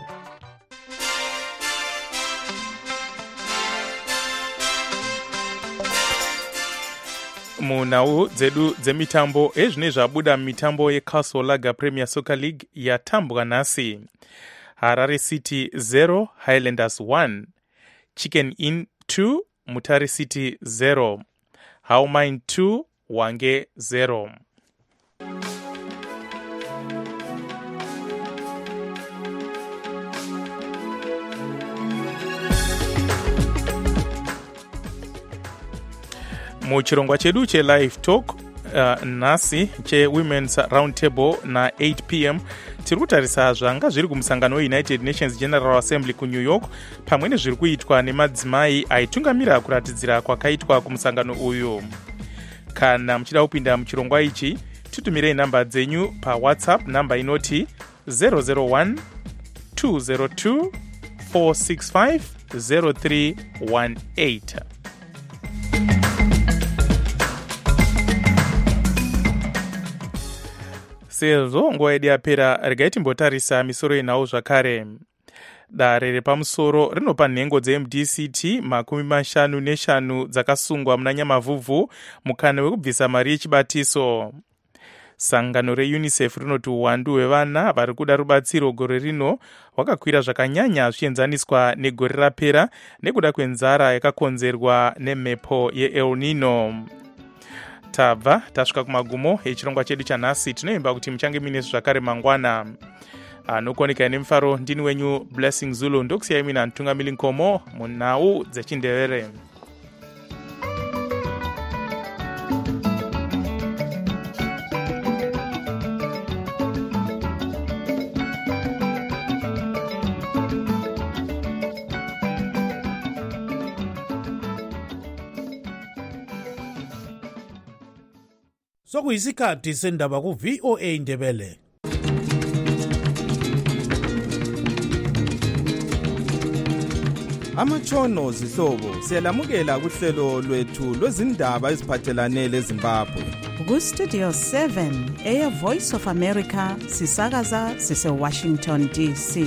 Munhau dzedu dzemitambo ezvine zvabuda mitambo yeCastle Lager Premier Soccer League yatambwa nhasi. Harare City zero Highlanders one, Chicken Inn two Mutare City zero, Howmine two Wange zero. Muchirongwa chedu che live talk uh, nhasi che Women's Roundtable na eight p m tiri kutarisa zvanga zviri kumusangano weUnited Nations General Assembly kuNew York pamwe nezviri kuitwa nemadzimai aitungamira kuratidzira kwakaitwa kumusangano uyu. Kana muchida kupinda muchirongwa ichi tutumirei namba dzenyu paWhatsApp namba inoti zero zero one two zero two four six five zero three one eight. Sezvo nguva yedu yapera, regai timbotarisa misoro yenhau zvakare. Dare repamusoro rinopa nhengo dze-M D C T makumi mashanu neshanu dzakasungwa muna Nyamavhuvhu mukana wekubvisa mari yechibatiso. Sangano reUNICEF rinoti uwandu hwevana vari kuda rubatsiro gore rino hwakakwira zvakanyanya zvichienzaniswa negore rapera nekuda kwenzara yakakonzerwa nemhepo yeEl Nino. Tabva tasvika kumagumo echirongwa chedu chanhasi. Tinoimba kuti muchange mine zvakare mangwana. Anokoneka nemufaro ndini wenyu Blessing Zulu, ndokusiyai mina Ntungamili Nkomo munhau dzeChindevere. Sokuyisikhathi sendaba ku V O A Ndebele. Amatshono zihlobo siyalamukela kuhlelo lwethu lwezindaba eziphathelane leZimbabwe. Ku Studio seven Air Voice of America sisakaza sise Washington D C.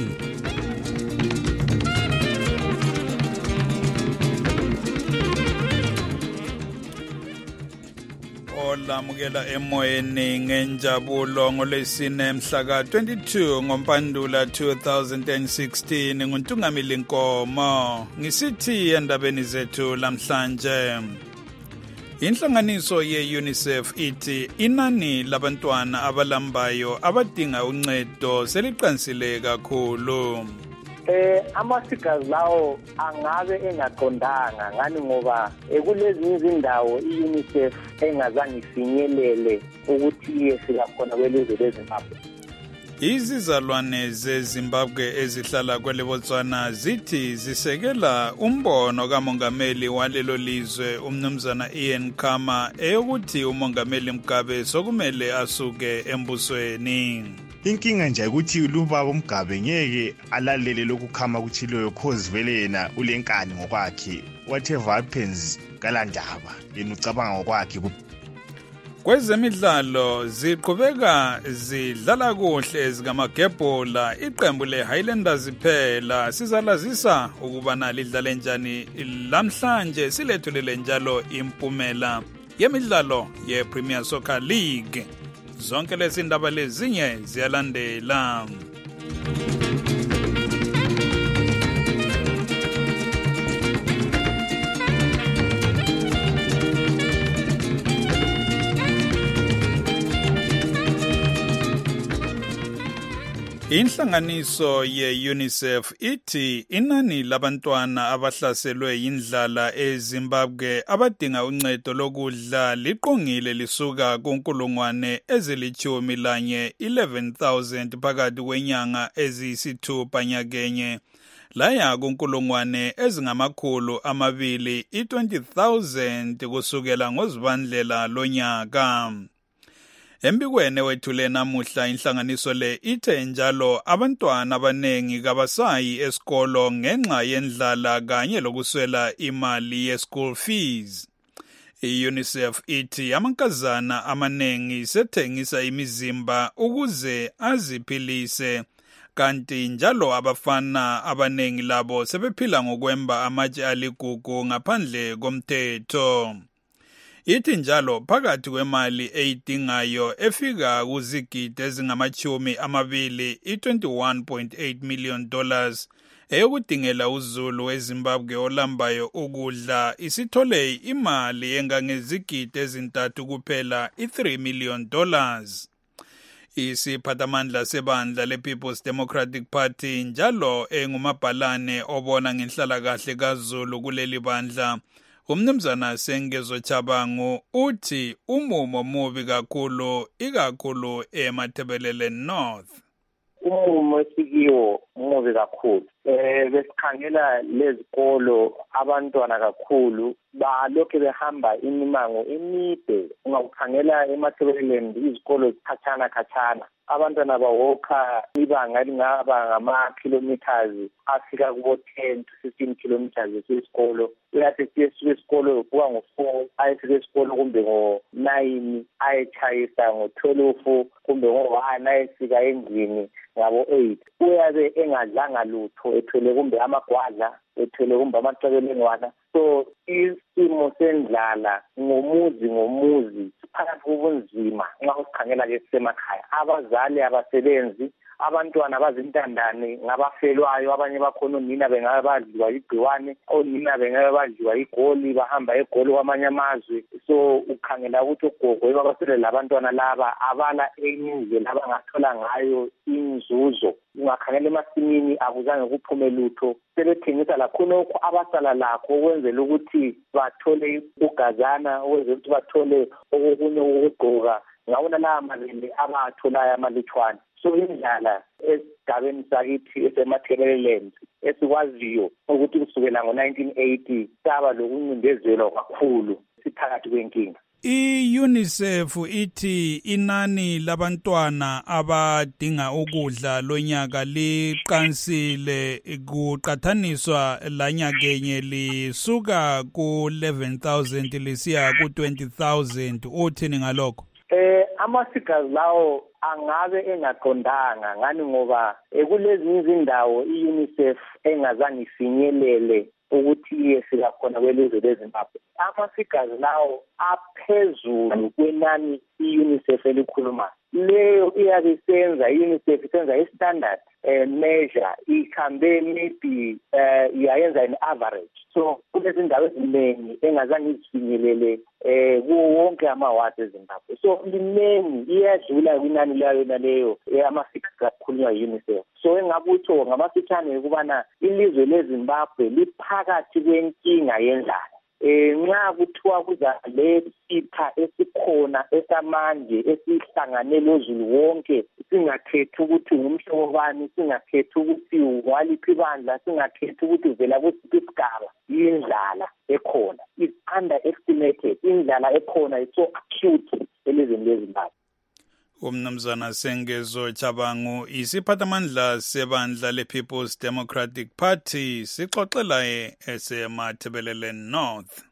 Olamukela emoyeni ngenjabulo ngolesine mhla ka twenty-two ngoMpandula two thousand sixteen nguNtungamili Nkomo. Ngisithi endabeni zethu lamhlanje. Inhlanganiso ye-UNICEF ithi inani labantwana abalambayo abadinga uncedo seliqansile kakhulu. Eh amafigures lawo angabe engaqondanga ngani ngoba ekulezinye izindawo i-UNICEF engazange ifinyelele ukuthi iyefika khona kwelizwe leZimbabwe. Izizalwane zeZimbabwe ezihlala kwele Botswana zithi zisekela umbono kamongameli walelo lizwe umnumzana Ian Khama eyokuthi umongameli Mugabe sokumele asuke embusweni. Inkinga nje ukuthi lubaba uMgabe ngeke alalele lokukhama kuchiloyo cause vele yena ulenkani ngokwakhe, whatever happens kalandaba yena ucabanga ngokwakhe. Kwezemidlalo ziqhubeka zidlala kuhle ezikamagebhola iqembu leHighlanders iphela sizalazisa ukubana lidlale njani lamhlanje silethulele njalo impumela yemidlalo yePremier Soccer League. Zonke lezi ndaba lezinye ziyalandela. Inhlanganiso ye-UNICEF ithi inani labantwana abahlaselwe yindlala eZimbabwe abadinga uncedo lokudla liqongile lisuka kunkulungwane ezilithumi lanye eleven thousand phakathi kwenyanga eziyisithupha nyakenye laya kunkulungwane ezingamakhulu amabili i-twenty thousand kusukela ngozibandlela lonyaka. Embikweni wethule namuhla inhlanganiso le ithe njalo abantwana abanengi kabasayi esikolo ngenxa yendlala kanye lokuswela imali ye-school fees. I-UNICEF ithi amankazana amanengi sethengisa imizimba ukuze aziphilise, kanti njalo abafana abanengi labo sebephila ngokwemba amatshe aligugu ngaphandle komthetho. Ithi njalo phakathi kwemali eyidingayo efika kuzigidi ezingamachumi amabili i-twenty-one point eight million dollars eyokudingela uzulu weZimbabwe olambayo ukudla isithole imali engangezigidi ezintathu kuphela i-three million dollars. Isiphathamandla sebandla le-People's Democratic Party njalo engumabhalane obona ngenhlalakahle kaZulu kuleli bandla umnumzana Sengezo Chabangu uthi umumo mubi kakhulu ikakhulu eMathebelele North. Umumo esikiwo mubi kakhulu. Eh besikhangela lezikolo abantwana kakhulu balokho behamba imimango emide. Ungakukhangela eMathebelele izikolo zikhatshana khatshana. Abantwana bawokha ibanga elingaba ngama kilometers afika kubo ten to fifteen kilometers esikolo. Uyathi esikolo kuwa ngo four ayefika esikolo kumbe ngo nine ayechayisa ngo twelve kumbe ngo one ayefika endlini ngabo eight. Uyabe engadlanga lutho ethwele kumbe amagwadla ethwele kumbe amacebelengwana. So isimo sendlala ngomuzi ngomuzi phakathi kobunzima nxa usikhangela ke semakhaya. Abazali abasebenzi, abantwana bazintandane ngabafelwayo, abanye bakhona onina bengabe badliwa igciwane, onina bengabe badliwa igoli bahamba egoli kwamanye amazwe. So ukhangela ukuthi ogogo babasele labantwana laba abala enye indlela abangathola ngayo inzuzo. Ungakhangela emasimini akuzange kuphume lutho, sebethengisa lakhonokho abasala lakho ukwenzela ukuthi bathole ugazana, ukwenzela ukuthi bathole okunye ukugqoka ngawona la malini abatholayo amalithwana. So indlala esigabeni sakithi esemathebeleland esikwaziyo ukuthi kusukela ngo nineteen eighty saba lokuncindezelwa kakhulu siphakathi kwenkinga. I-UNICEF ithi inani labantwana abadinga ukudla lonyaka liqansile kuqathaniswa lanyakenye lisuka ku eleven thousand lisiya ku twenty thousand. Uthini ngalokho? Eh ama-figures lawo angabe engaqondanga ngani ngoba kulezinye izindawo i-UNICEF engazange ifinyelele ukuthi iyefika khona kwelizwe leZimbabwe. Ama-figures lawo aphezulu kwenani i-UNICEF elikhulumayo. Leyo iyabe isenza i-UNICEF isenza i-standard uh, measure ikhambe maybe uh, iyayenza an average. So kulezi ndawo eziningi engazange izifinyelele eh kuwo wonke amawadi eZimbabwe. So liningi iyadlula kwinani layo naleyo ama-figures akhulunywa i-UNICEF. So engabutho ngamafitshane ukubana ilizwe leZimbabwe liphakathi kwenkinga yendlala. Eh nxa kuthiwa kuza le sipha esikhona esamanje esihlanganele ozulu wonke singakhethi ukuthi ngumhlobo bani, singakhethi ukuthi waliphi bandla, singakhethi ukuthi uvela kusiphi isigaba, indlala ekhona is underestimated. Indlala ekhona is so acute elizweni leZimbabwe. Umnumzana Sengezo Chabangu isiphathamandla sebandla le-People's Democratic Party sixoxela esemathebelele North.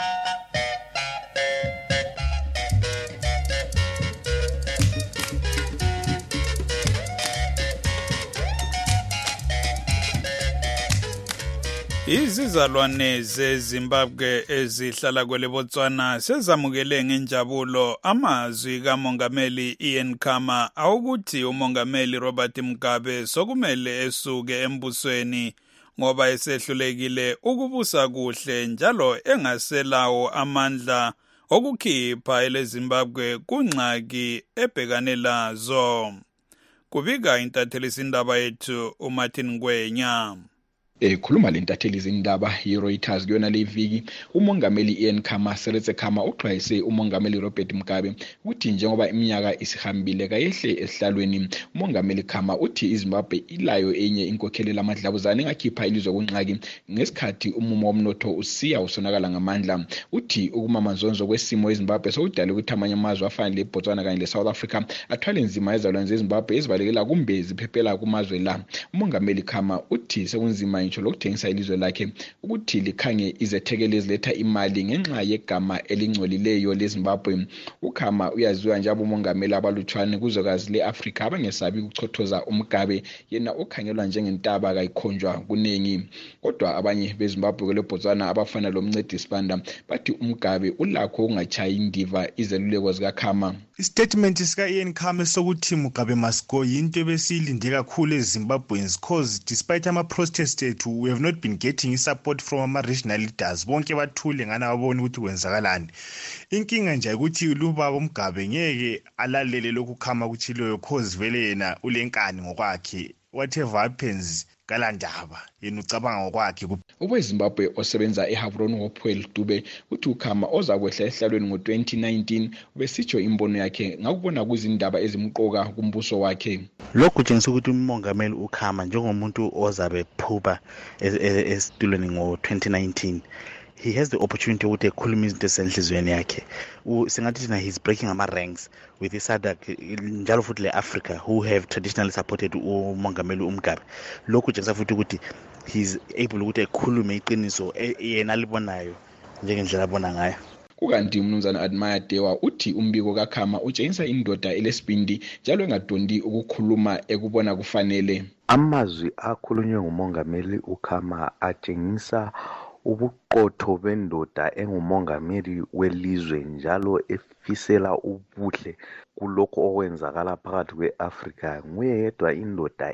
Izizalwane zeZimbabwe ezihlala kwele Botswana sezamukele ngenjabulo amazwi kaMongameli Ian Khama awukuthi uMongameli Robert Mugabe sokumele esuke embusweni ngoba esehlulekile ukubusa kuhle njalo engaselawo amandla okukhipha eleZimbabwe kungxaki ebhekane lazo. Kubika intathelizindaba yethu uMartin Ngwenya. Ekhuluma lentatheli izindaba ye-Reuters kuyona le viki umongameli Ian Khama Seretse Khama uxwayise umongameli Robert Mugabe ukuthi njengoba iminyaka isihambile kayehle esihlalweni. Umongameli Khama uthi iZimbabwe ilayo enye inkokheli lamadlabuzane engakhipha ilizwe kunxaki ngesikhathi umumo womnotho usiya usonakala ngamandla. Uthi ukumamanzonzo kwesimo eZimbabwe sokudala ukuthi amanye amazwe afana leBotswana kanye leSouth Africa athwale nzima ezalwane zeZimbabwe ezibalekela kumbe ziphephela kumazwe la. Umongameli Khama uthi sekunzima ngisho lokuthengisa ilizwe lakhe ukuthi likhange izethekeli eziletha imali ngenxa yegama elingcolileyo leZimbabwe. uKhama uyaziwa njalo umongameli abalutshwane kuzwekazi leAfrika abangesabi ukuchothoza uMugabe yena okhangelwa njengentaba kayikhonjwa kunengi. Kodwa abanye beZimbabwe kwele Botswana abafana lomncedi Sibanda bathi uMugabe ulakho ungachayi indiva izeluleko zikaKhama. Istatement sika Ian Khama sokuthi Mugabe must go into ebesilinde kakhulu eZimbabweans cause despite ama protests ethu we have not been getting support from ama regional leaders bonke bathule ngana babona ukuthi kwenzakalani. Inkinga nje ukuthi lubaba uMugabe ngeke alalele lokhu Khama kuchiloyo cause vele yena ulenkani ngokwakhe whatever happens kalandaba yena ucabanga ngokwakhe. UweZimbabwe osebenza eHavron Hopewell Dube uthi uKhama oza kwehla ehlalweni ngo twenty nineteen ubesitsho imbono yakhe ngakubona kuzindaba ezimqoka kumbuso wakhe. Lokhu kutshengisa ukuthi umongameli uKhama njengomuntu ozabe phupha esitulweni ngo twenty nineteen he has the opportunity ukuthi ekhulume izinto esenhlizweni yakhe. Singathi thina he's breaking ama ranks with iSADC njalo futhi leAfrica who have traditionally supported umongameli uMugabe. Lokhu kutshengisa futhi ukuthi he's able ukuthi ekhulume iqiniso yena libonayo njengendlela abona ngayo. Kukanti umnumzana Admire Dewa uthi umbiko kaKhama utshengisa indoda elesibindi njalo engadondi ukukhuluma ekubona kufanele. Amazwi akhulunywe ngumongameli uKhama atshengisa ubuqotho bendoda engumongameli welizwe njalo efisela ubuhle kulokho okwenzakala phakathi kweAfrika. Nguye yedwa indoda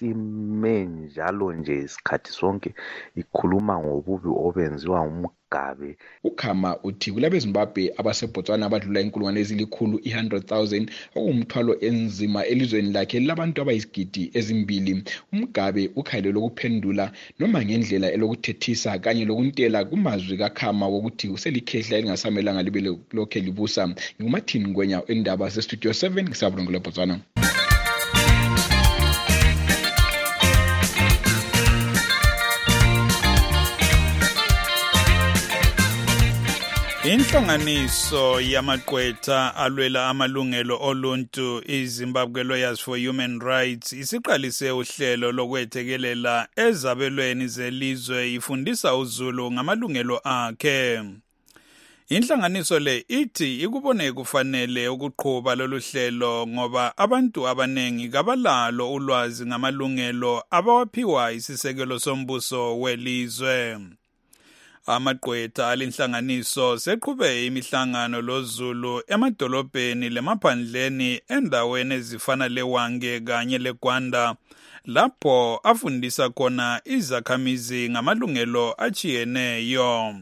esime njalo nje isikhathi sonke ikhuluma ngobubi obenziwa uMugabe. uKhama uthi kulabe Zimbabwe abaseBotswana abadlula inkulungwane ezilikhulu one hundred thousand okumthwalo enzima elizweni lakhe labantu abayizigidi ezimbili. uMugabe ukhayelo lokuphendula noma ngendlela elokuthethisa kanye lokuntela kumazwi kaKhama wokuthi uselikhehla elingasamelanga libe lokhe libusa. nguMartin Ngwenya endaba zestudio seven ngisabulungule Botswana. Inhlanganiso yamaqwetha alwela amalungelo oluntu iZimbabwe Lawyers for Human Rights isiqalise uhlelo lokwethekelela ezabelweni zelizwe ifundisa uZulu ngamalungelo akhe. Inhlanganiso le ithi ikubone kufanele ukuqhuba lolu hlelo ngoba abantu abanengi kabalalo ulwazi ngamalungelo abawaphiwa isisekelo sombuso welizwe. Amaqwetha alinhlanganiso seqhube imihlangano loZulu emadolobheni lemaphandleni endaweni ezifana leWange kanye leGwanda lapho afundisa khona izakhamizi ngamalungelo achiyeneyo.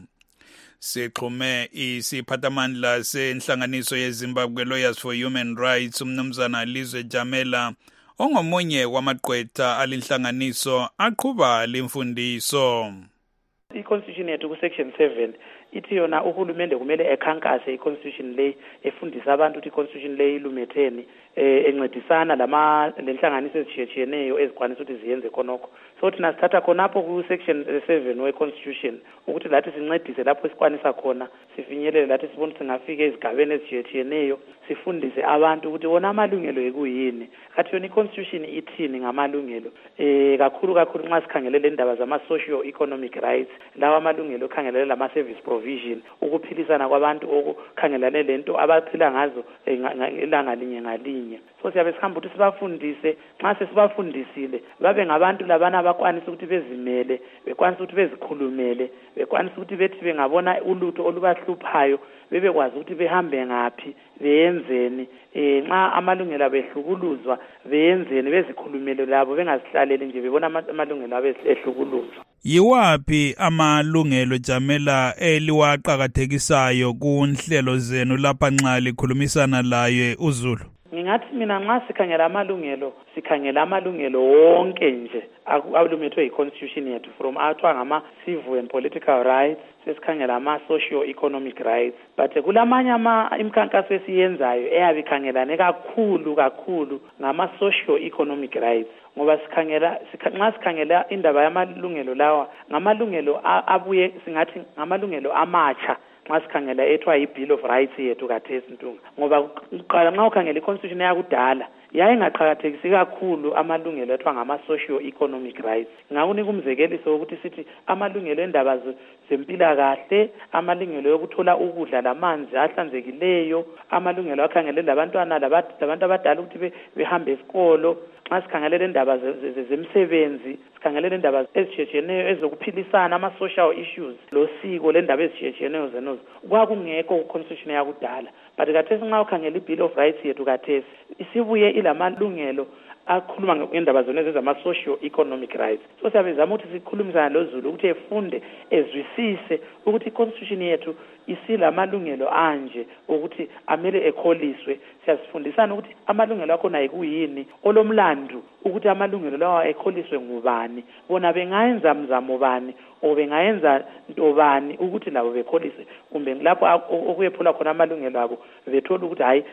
Sexhume isiphathamandla senhlanganiso yeZimbabwe Lawyers for Human Rights umnumzana Lizwe Jamela ongomunye wamaqwetha alinhlanganiso aqhuba limfundiso. I-constitution yethu ku-section seven ithi yona uhulumende kumele ekhankase i-constitution le efundisa abantu ukuthi i-constitution le ilumetheni eh encedisana lama lenhlanganiso ezitshiyeneyo ezikwanisa ukuthi ziyenze khonokho. So thina sithatha khonapho ku-section seven we-constitution ukuthi lathi sincedise lapho sikwanisa khona sifinyelele lathi sibone singafika ezigabeni ezitshiyeneyo sifundise abantu ukuthi wona amalungelo ekuyini kathi yona i-constitution ithini ngamalungelo eh kakhulu kakhulu nxa sikhangelele indaba zama-socio economic rights lawa amalungelo okhangelele lama-service provision ukuphilisana kwabantu okukhangelane lento abaphila ngazo ilanga linye ngalinye. So siyabe sihamba ukuthi sibafundise nxa sesibafundisile babe ngabantu labana abakwanisa ukuthi bezimele bekwanisa ukuthi bezikhulumele bekwanisa ukuthi bethi bengabona ulutho olubahluphayo bebekwazi ukuthi behambe ngaphi beyenzeni eh nxa amalungelo abehlukuluzwa beyenzeni bezikhulumele labo bengazihlaleli nje bebona amalungelo abehlukuluzwa. Yiwapi amalungelo Jamela eliwaqhakathekisayo kunhlelo zenu lapha nxa likhulumisana laye uZulu? Ngingathi mina nxa sikhangela amalungelo sikhangela amalungelo wonke nje alumethwe yi-constitution yethu from athiwa ngama-civil and political rights sesikhangela ama-socio economic rights but kulamanye imikhankaso esiyenzayo eyabe ikhangelane kakhulu kakhulu ngama-socio economic rights ngoba sikhangela nxa sikhangela indaba yamalungelo lawa ngamalungelo abuye singathi ngamalungelo amatsha nxa sikhangela ethiwa yi-Bill of Rights yethu kathesi ntunga ngoba uqala nxa ukhangela i-constitution yakudala yayingaqhakathekisi kakhulu amalungelo ethiwa ngama-socio economic rights. Ngakunika umzekeliso wokuthi sithi amalungelo endaba zempilakahle, amalungelo yokuthola ukudla lamanzi ahlanzekileyo, amalungelo akhangelele labantwana labantu abadala ukuthi behambe esikolo. Nxa sikhangelele indaba zemsebenzi sikhangelele indaba ezitshiyeneyo ezokuphilisana ama-social issues losiko lendaba ezitshiyeneyo zenozo kwakungekho ku-constitution yakudala but kathesi nxa ukhangela i-Bill of Rights yethu kathesi isibuye ilamalungelo akhuluma ngendaba zona ezama-socio economic rights. So siyabe zama ukuthi sikhulumisana loZulu ukuthi efunde ezwisise ukuthi i-constitution yethu isilamalungelo anje ukuthi amele ekholiswe. Siyasifundisana ukuthi amalungelo akho naye kuyini olomlandu ukuthi amalungelo lawa ekholiswe ngubani bona bengayenza mzamo bani o bengayenza into bani ukuthi labo bekholise kumbe lapho okuyephula khona amalungelo abo bethola ukuthi hayi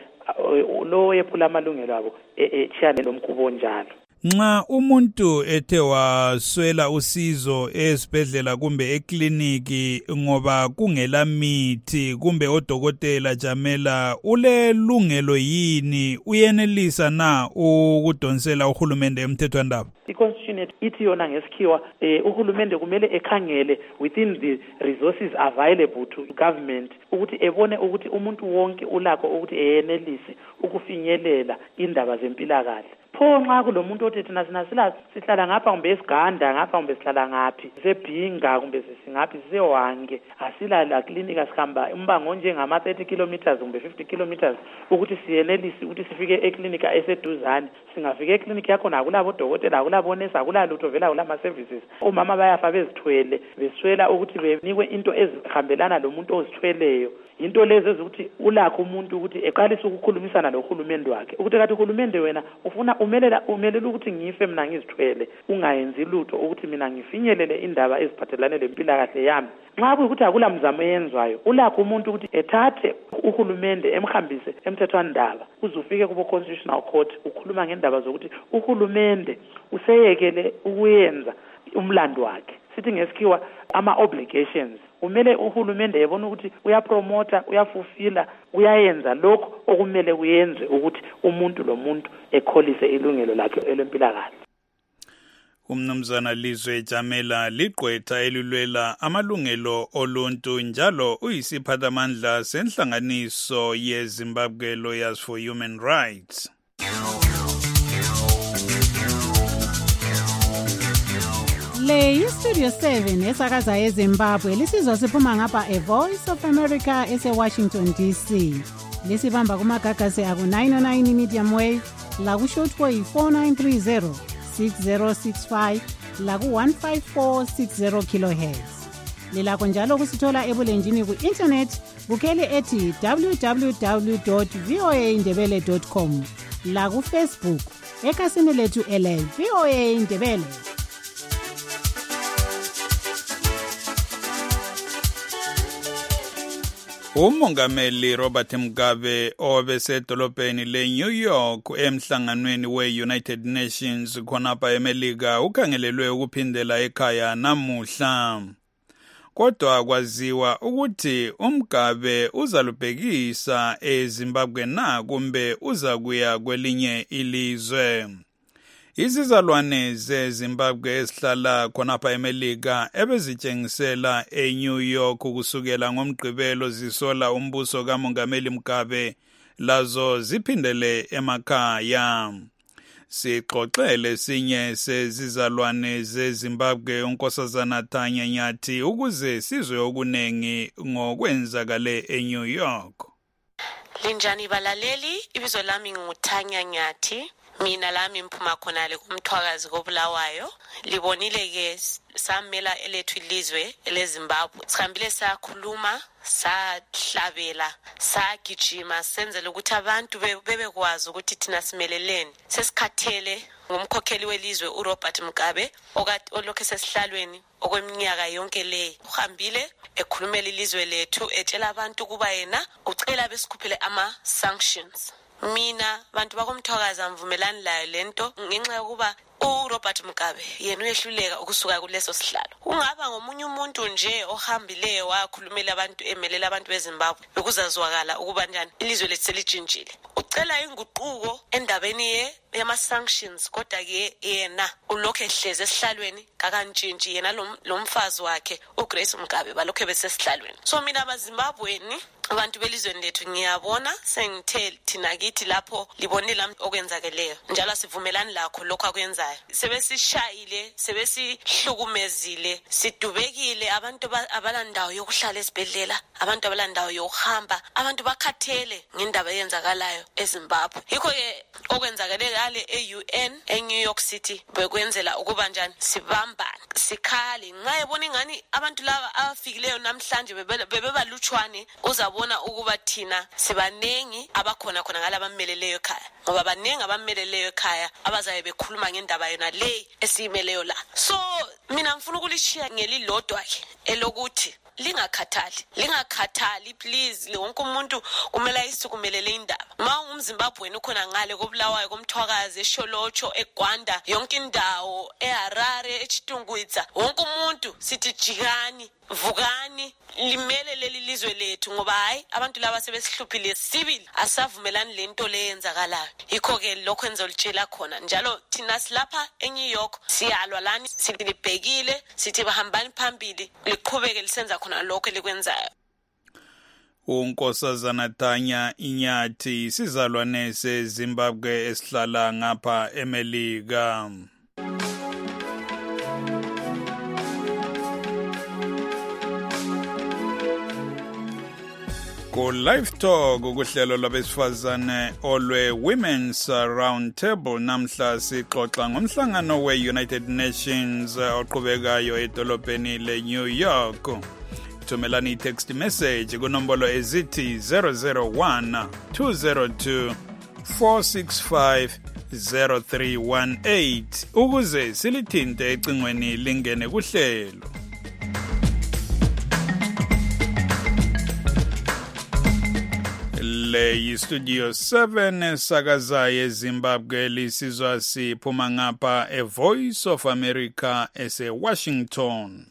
lo yephula amalungelo abo echiyane lomkubo njalo. Nxa umuntu ethe waswela usizo esibhedlela kumbe ekliniki ngoba kungela mithi kumbe odokotela Jamela ulelungelo yini uyenelisa na ukudonsela uhulumende emthethwandaba? I-constitution ithi yona ngesikhiwa eh, uhulumende kumele ekhangele within the resources available to government ukuthi ebone ukuthi umuntu wonke ulakho ukuthi eyenelise ukufinyelela indaba zempilakahle. Pho nxa kulomuntu othi thina sina sila sihlala ngapha kumbe esiganda ngapha kumbe sihlala ngaphi sebhinga kumbe singaphi sewange asila la klinika sihamba umbango njengama thirty kilometers kumbe fifty kilometers ukuthi siyenelise ukuthi sifike eklinika eseduzane singafika eklinika yakho nakulabo dokotela akulabo nesi akulalutho vela kulama services. Omama bayafa bezithwele beswela ukuthi benikwe into ezihambelana lomuntu ozithweleyo. Into lezi ukuthi ulakho umuntu ukuthi eqalise ukukhulumisana lohulumende wakhe ukuthi kathi uhulumende wena ufuna umelela umelela ukuthi ngife mina ngizithwele ungayenzi lutho ukuthi mina ngifinyelele indaba eziphathelane lempilakahle yami. Nxa kuyikuthi akula mzamo eyenzwayo ulakho umuntu ukuthi ethathe uhulumende emhambise emthethwandaba uzufike kubo constitutional court ukhuluma ngendaba zokuthi uhulumende useyekele ukuyenza umlando wakhe. sithi ngesikhiwa ama-obligations. Kumele uhulumende yebona ukuthi uyapromota, uyafulfilla, uyayenza lokho okumele kuyenze ukuthi umuntu lo muntu ekholise ilungelo lakhe elempilakahle. Umnumzana Lizwe Jamela ligqwetha elilwela amalungelo oluntu njalo uyisiphathamandla senhlanganiso yeZimbabwe Lawyers for Human Rights. Le yiStudio seven esakaza eZimbabwe lisizwa siphuma ngapha e Voice of America ese Washington D C. Lisibamba kumagagasi aku nine oh nine medium wave la ku shortwave four nine three zero six zero six five la ku one five four six zero kilohertz. Lilakho njalo kusithola ebulenjini ku internet bukhele ethi w w w dot voa ndebele dot com la ku Facebook ekhasini lethu ele VOA Ndebele. Umongameli Robert Mugabe obesedolobheni leNew York emhlanganweni we-United Nations khonapha eMelika ukhangelelwe ukuphindela ekhaya namuhla. Kodwa kwaziwa ukuthi uMugabe uzalubhekisa eZimbabwe na kumbe uzakuya kwelinye ilizwe. Izizalwane zeZimbabwe esihlala khonapha eMelika ebezitshengisela eNew York kusukela ngomgqibelo zisola umbuso kaMongameli Mugabe lazo ziphindele emakhaya. Sixoxele sinye sezizalwane zeZimbabwe uNkosazana Tanya Nyathi ukuze sizwe okunengi ngokwenzakale eNew York. Linjani balaleli, ibizo lami nguTanya Nyathi. Mina lami mphuma khonale kumthwakazi koBulawayo. Libonile ke samela elethu ilizwe eleZimbabwe. Sikhambile sakhuluma, sahlabela, sagijima senzele ukuthi abantu bebekwazi ukuthi thina simeleleni. Sesikhathele ngumkhokheli welizwe uRobert Mugabe okade olokho sesihlalweni okweminyaka yonke le. Uhambile ekhulumela ilizwe lethu etshela abantu kuba yena ucela besikhuphele ama sanctions. Mina bantu bakomthwakazi amvumelani layo lento ngenxa yokuba uRobert Mugabe yena uyehluleka ukusuka kuleso sihlalo. Ungaba ngomunye umuntu nje ohambileyo wakhulumela abantu emelela abantu beZimbabwe bekuzazwakala ukuba njani ilizwe lethu selijintshile. Ucela inguquko endabeni ye yama sanctions kodwa ke yena ulokho ehleze esihlalweni kakantshintshi yena lo mfazi wakhe uGrace Mugabe balokho besesihlalweni. So mina abaZimbabweni abantu belizweni lethu ngiyabona sengithe thina kithi lapho libonile okwenzakeleyo njalo sivumelani lakho lokho akwenzayo. Sebesishayile, sebesihlukumezile, sidubekile abantu abalandawo yokuhlala esibhedlela, abantu abalandawo yokuhamba, abantu bakhathele ngendaba eyenzakalayo eZimbabwe. Yikho ke okwenzakele ngale e-U N eNew York City bekwenzela ukuba njani sibambane, sikhale. Nxa ebona ingani abantu laba abafikileyo namhlanje bebebalutshwane uzabona ukuba thina sibanengi abakhona khona ngalabameleleyo ekhaya. Ngoba banengi abameleleyo ekhaya abazaye bekhuluma ngendaba yona le esiyimeleyo la. So mina ngifuna ukulishiya ngelilodwa ke elokuthi lingakhathali, lingakhathali please. Wonke umuntu kumele ayisukumelele indaba. Ma ungumZimbabweni ukhona ngale koBulawayo komthwakazi eSholotsho eGwanda yonke indawo eHarare eChitungwitsa wonke umuntu sithi jikani vukani limele leli lizwe lethu ngoba hayi abantu laba sebesihluphile sibili asavumelani lento leyenzakalayo. Yikho ke lokho enzolitshela khona njalo thina silapha eNew York siyalwa lani silibhekile sithi bahambani phambili liqhubeke lisenza khona lokho likwenzayo. uNkosazana Tanya Nyathi isizalwane seZimbabwe esihlala ngapha eMelika. Ku Live Talk ukuhlelo lwabesifazane olwe Women's Round Table namhla sixoxa ngomhlangano we-United Nations oqhubekayo edolobheni leNew York. Thumelani text message kunombolo ezithi zero zero one two zero two four six five zero three one eight ukuze silithinte ecingweni lingene kuhlelo. le yi-studio seven esakaza yezimbabwe lisizwa siphuma ngapha e-Voice of America ese-Washington.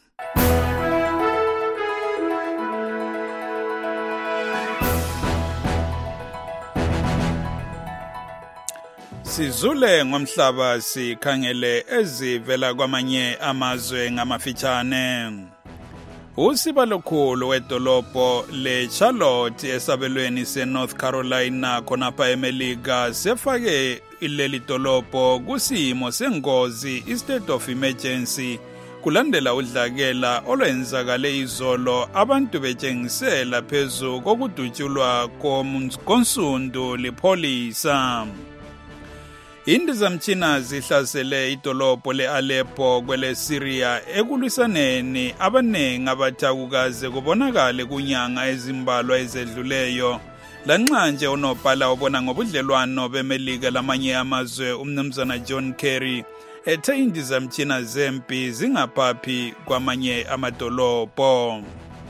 Sizule ngomhlaba sikhangele ezivela kwamanye amazwe ngamafitshane. Usiba lokhulu wedolobho le-Charlotte esabelweni se-North Carolina khonapha eMelika sefake ileli dolobho kusimo sengozi i-state of emergency kulandela udlakela olwenzakale izolo abantu betshengisela phezu kokudutshulwa konsundu lipholisa. Indizamtshina zihlasele idolobho le-Aleppo kwele Syria ekulwisaneni abanengi abathakukaze kubonakale kunyanga ezimbalwa ezedluleyo. Lanxa nje unobhala obona ngobudlelwano beMelika lamanye amazwe umnumzana John Kerry ethe indizamtshina zempi zingaphaphi kwamanye amadolobho.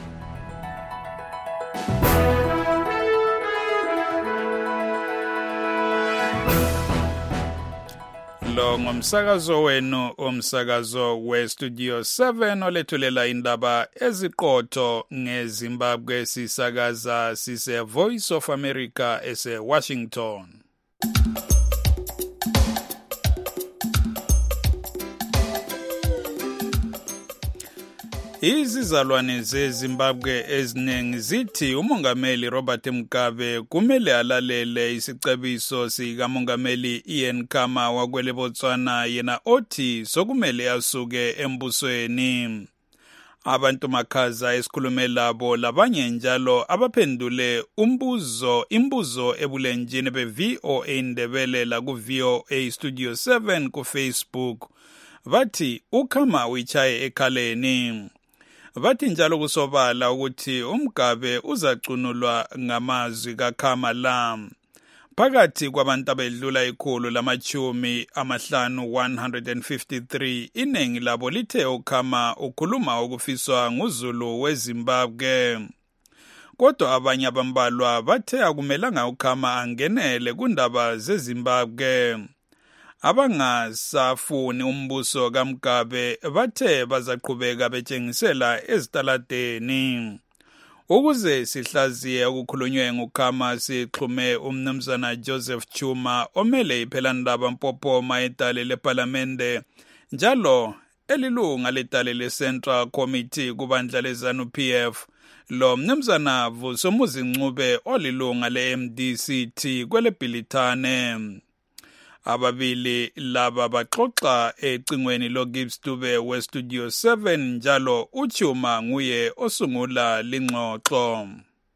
Lo ngomsakazo wenu umsakazo we-studio seven olethulela indaba eziqotho ngeZimbabwe sisakaza sise Voice of America ese-Washington. Izizalwane zeZimbabwe eziningi zithi umongameli Robert Mugabe kumele alalele isicebiso sikamongameli Ian Khama wakwele Botswana yena othi sokumele asuke embusweni. Abantu makhaza esikhulume labo labanye njalo abaphendule umbuzo imbuzo ebulenjini be-V O A Ndebele la ku-V O A Studio seven ku Facebook. Bathi uKhama uyichaye ekhaleni. Bathi njalo kusobala ukuthi uMgabe uzacunulwa ngamazwi kaKhama la. Phakathi kwabantu abedlula ikhulu lamachumi amahlanu one hundred fifty-three iningi labo lithe uKhama ukhuluma ukufiswa nguZulu weZimbabwe. Kodwa abanye abambalwa bathe akumelanga uKhama angenele kundaba zeZimbabwe. Abangasafuni umbuso kaMgabe bathe bazaqhubeka betshengisela ezitaladeni. Ukuze sihlaziye ukukhulunywe nguKhama sixhume umnumzana Joseph Chuma omele iphelandaba Mpophoma edale leParlamente njalo elilunga ledale leCentral Committee kubandla leZANU P F. Lo mnumzana Vusomuzi Ncube olilunga le-M D C T kwele Bhilithane. Ababili laba baxoxa ecingweni loGibbs Dube we-Studio seven njalo uChuma nguye osungula lingxoxo.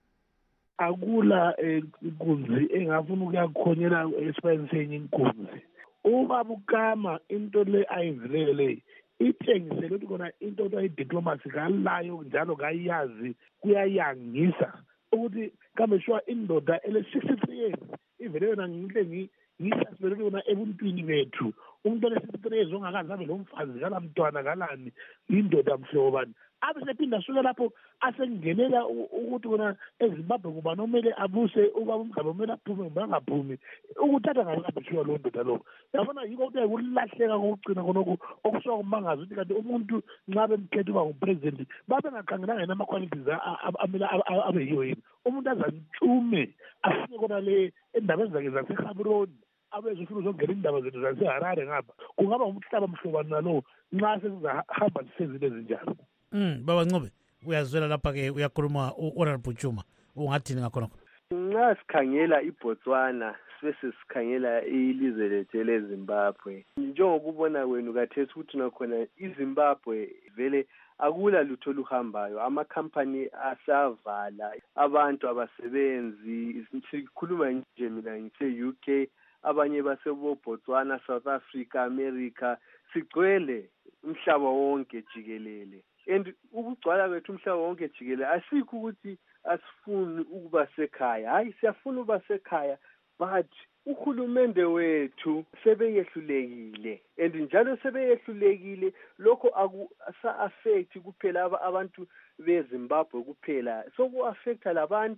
Akula inkunzi engafuna ukuyakhonyela esibayeni senye inkunzi. Ubaba uKhama into le ayivulele ithengisele ukuthi kona into ayi-diplomacy kalayo njalo kayazi kuyayangisa ukuthi kambe shwa indoda ele-sixty-three years ivele yona ngihle ngisasibeleke yona ebuntwini bethu umuntu ole-sixty-three years ongakazi abe lo mfazi kalamntwana kalani indoda mhlobani abe sephinda asuke lapho asengenela ukuthi kona eZimbabwe kuba nomele abuse ubaba uMgabe umele aphume bangaphumi ukuthatha ngakabishiwa lo ndoda lo yabona yiko ukuthi kulahleka kokugcina khonokho okusuka kumangaza ukuthi kanti umuntu nxa bemkhetha uba ngupresident babe ngakhangelanga yena ama-qualities amele abe yiyo yini umuntu azantshume afike kona le endabeni zakhe zaseGaborone abezofuna uzongena indaba zethu zaseHarare ngapha kungaba umhlaba mhlobani nalo nxa sesizahamba sisezile ezinjalo. Mm baba Ncube uyazwela lapha ke uyakhuluma uHonorable Chuma ungathini ngakhonokho? Nxa sikhangela iBotswana bese sikhangela ilizwe lethu leZimbabwe njengokubona kwenu kathesi ukuthi nakhona iZimbabwe vele akula lutho luhambayo amakhampani asavala abantu abasebenzi sikhuluma nje mina ngithe U K abanye basebo Botswana South Africa America sigcwele umhlaba wonke jikelele and ukugcwala kwethu umhlaba wonke jikelele asikho ukuthi asifuni ukuba sekhaya hayi siyafuna ukuba sekhaya but uhulumende wethu sebeyehlulekile and njalo sebeyehlulekile lokho asa-affect kuphela abantu beZimbabwe kuphela soku-affecta labantu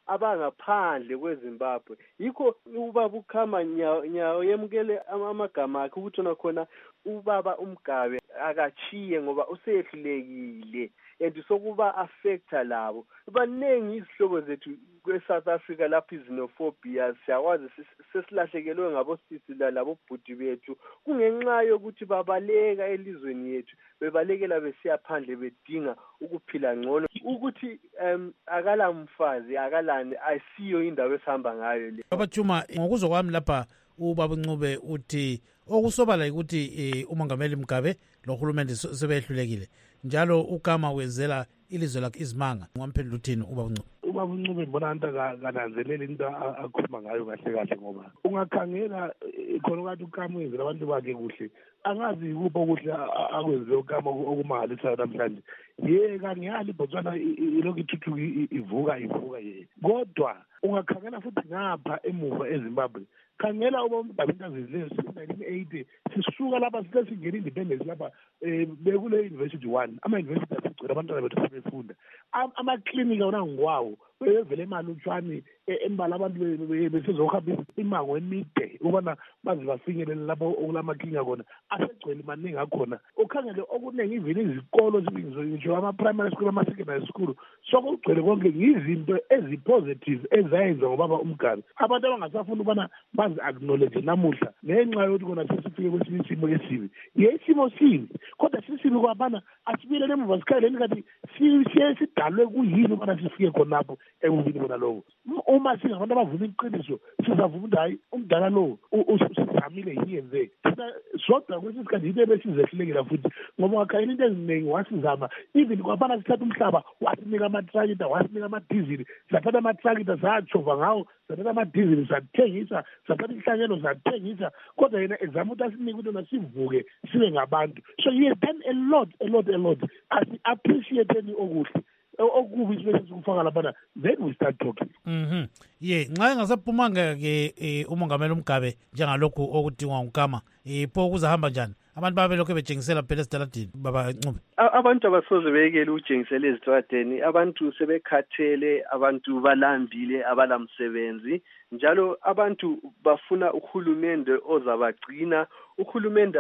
abangaphandle kweZimbabwe. Yikho ubaba uKhama nyawo yemukele amagama akhe ukuthi nakhona ubaba uMgabe akachiye ngoba usehlulekile and sokuba affecta labo. Baningi izihlobo zethu kweSouth Africa lapho izinophobia siyawazi sesilahlekelwe ngabo sisi labo bhuti bethu kungenxa yokuthi babaleka elizweni yethu bebalekela besiya phandle bedinga ukuphila ngcono ukuthi um akala mfazi akalani ayisiyo indawo esihamba ngayo le. Baba Chuma, ngokuzwa kwami lapha ubaba uNcube uthi okusobala ukuthi umongameli Mugabe lohulumende sebehlulekile njalo uKhama wezela ilizwe lakhe izimanga. Ngamphendula uthini ubaba uNcube? Ubaba uNcube mbona into kananzelela into akhuluma ngayo kahle kahle ngoba ungakhangela khona ukuthi uKhama wenzela abantu bakhe kuhle angazi kupho kuhle akwenze uKhama okumangalisayo namhlanje. Ye kangiyali iBotswana ilokhu ithuthuka ivuka ivuka ye kodwa ungakhangela futhi ngapha emuva eZimbabwe khangela uba umdabinkazi lezo nineteen eighty sisuka lapha sesingena independence lapha bekule university one ama university asigcina abantwana bethu sebefunda ama-clinic wona ngwawo bevele imali utshwani embala abantu besezohamba imango emide ubona baze bafinyelele lapho okulama-clinic khona asegcwele maningi akhona. Ukhangele okuningi ivele izikolo ngisho ama-primary school ama-secondary school sokugcwele konke yizinto ezi-positive ezayenza ngobaba uMgabe. Abantu abangasafuna ukubana bazi-acknowledge namuhla ngenxa yokuthi kona sesifike kwesinye isimo esibi. Yesimo sibi kodwa sisibi kwabana asibuyelele emuva sikhaleni kathi siye sidalwe kuyini ukubana sifike khonapho ekubini kona lowo. Uma singabantu abavuma iqiniso sizavuma ukuthi hayi umdala lowo usizamile yini yenze thina sodwa kwesinye isikhathi yinto ebesizehlulekela futhi ngoba ungakhangela into eziningi wasizama even kwabana sithatha umhlaba wasinika amatrakita wasinika amadizili sathatha amatrakita satshova ngawo sathatha amadizili sathengisa sathatha inhlanyelo sathengisa kodwa yena ezama ukuthi asinike ukuthi nasivuke sibe ngabantu. So he has done a lot a lot a lot asi-appreciate-eni okuhle okubi sibe sikufaka laphana then we start talking. Mhm ye nxa engasaphumanga ke umongameli uMgabe njengalokhu okudingwa uKhama pho kuzahamba njani? Abantu babe lokho betshengisela phela esitaladini baba Ncube. Abantu abasoze beyekele ujengisela ezitradeni, abantu sebekhathele, abantu balambile abalamsebenzi njalo abantu bafuna uhulumende ozabagcina, uhulumende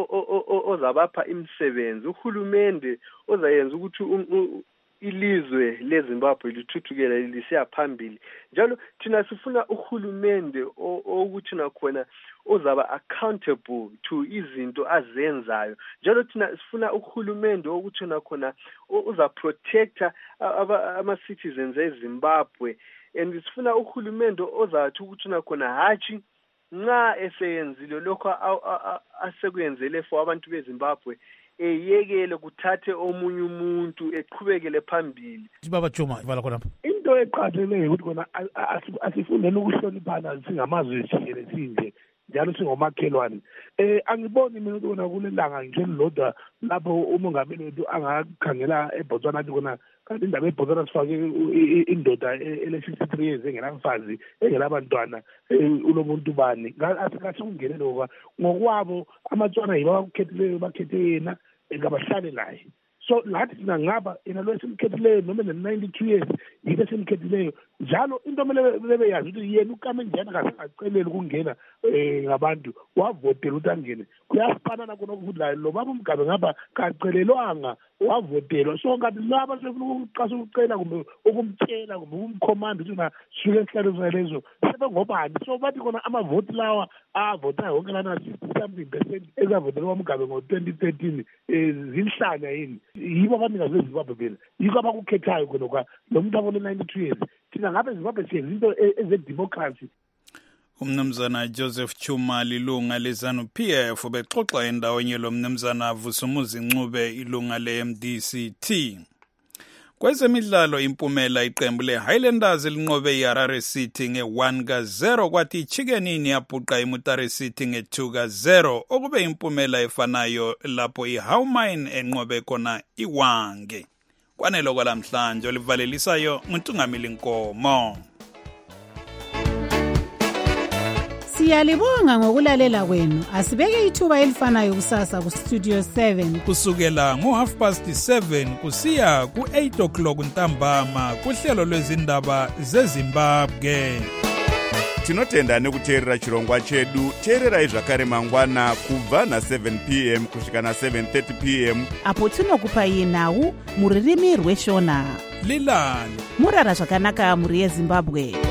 ozabapha imisebenzi, uhulumende ozayenza ukuthi ilizwe leZimbabwe lithuthukela lisiya phambili. Njalo thina sifuna uhulumende ukuthi nakhona ozaba accountable to izinto azenzayo. Njalo thina sifuna uhulumende ukuthi nakhona uza protector ama citizens eZimbabwe and sifuna uhulumende ozathi ukuthi nakhona hathi nxa eseyenzile lokho asekwenzele for abantu beZimbabwe eyekele kuthathe omunye umuntu eqhubekele phambili. Baba Chuma vala khona into eqhatheleyo ukuthi kona asifundeni ukuhloniphana singamazwe jikelele sinje njalo singomakhelwane. Eh angiboni mina ukuthi kona kulelanga nje lodwa lapho umongameli wethu angakhangela eBotswana athi kona kanti indaba eBotswana sifake indoda ele-sixty-three years engenamfazi engelabantwana ulomuntu bani asikungenele ngoba ngokwabo amaTswana yibo abakukhethileyo bakhethe yena engabahlale naye. So lathi thina ngaba yena lo esimkhethileyo noma ne-ninety-two years yinto esimkhethileyo njalo into kumele bebeyazi ukuthi yena uKhama njena kasengaceleli ukungena ngabantu wavotela ukuthi angene kuyafana nakona ukuthi layo lo baba uMgabe ngapha kacelelwanga wavotelwa. So ngathi laba sefuna ukuqasa ukucela kumbe ukumtshela kumbe ukumkhomanda ukuthi na suke esihlalweni lezo sebengobani. So bathi khona amavoti lawa avotayo wonke lana sixty-something percent ezavotelwa uMgabe ngo-twenty thirteen zinhlanya yini yibo abanikazi beZimbabwe phela yikho abakukhethayo khona lo muntu abone ninety-two years. Thina ngabe Zimbabwe siyenza into ezedemocracy. Umnumzana Joseph Chuma lilunga lezanu P F bexoxa endaweni lo mnumzana Vusumuzi Ncube ilunga le-M D C T. Kwezemidlalo impumela iqembu le-Highlanders linqobe iHarare City nge-one ka zero kwathi iChikenini yabhuqa iMutare City nge-two ka zero okube impumela efanayo lapho iHowmine enqobe khona iWange. Kwanelo kwalamhlanje olivalelisayo nguNtungamili Nkomo. Siyalibonga ngokulalela kwenu. Asibeke ithuba elifanayo kusasa ku Studio seven kusukela ngo half past seven kusiya ku eight o'clock ntambama kuhlelo lwezindaba zeZimbabwe. Tinotenda nekuteerera chirongwa chedu. Teererai zvakare mangwana kubva na seven p m kusvika na seven thirty p m apo tinokupai nhau muririmi rweshona. Lilani murara zvakanaka muri yeZimbabwe.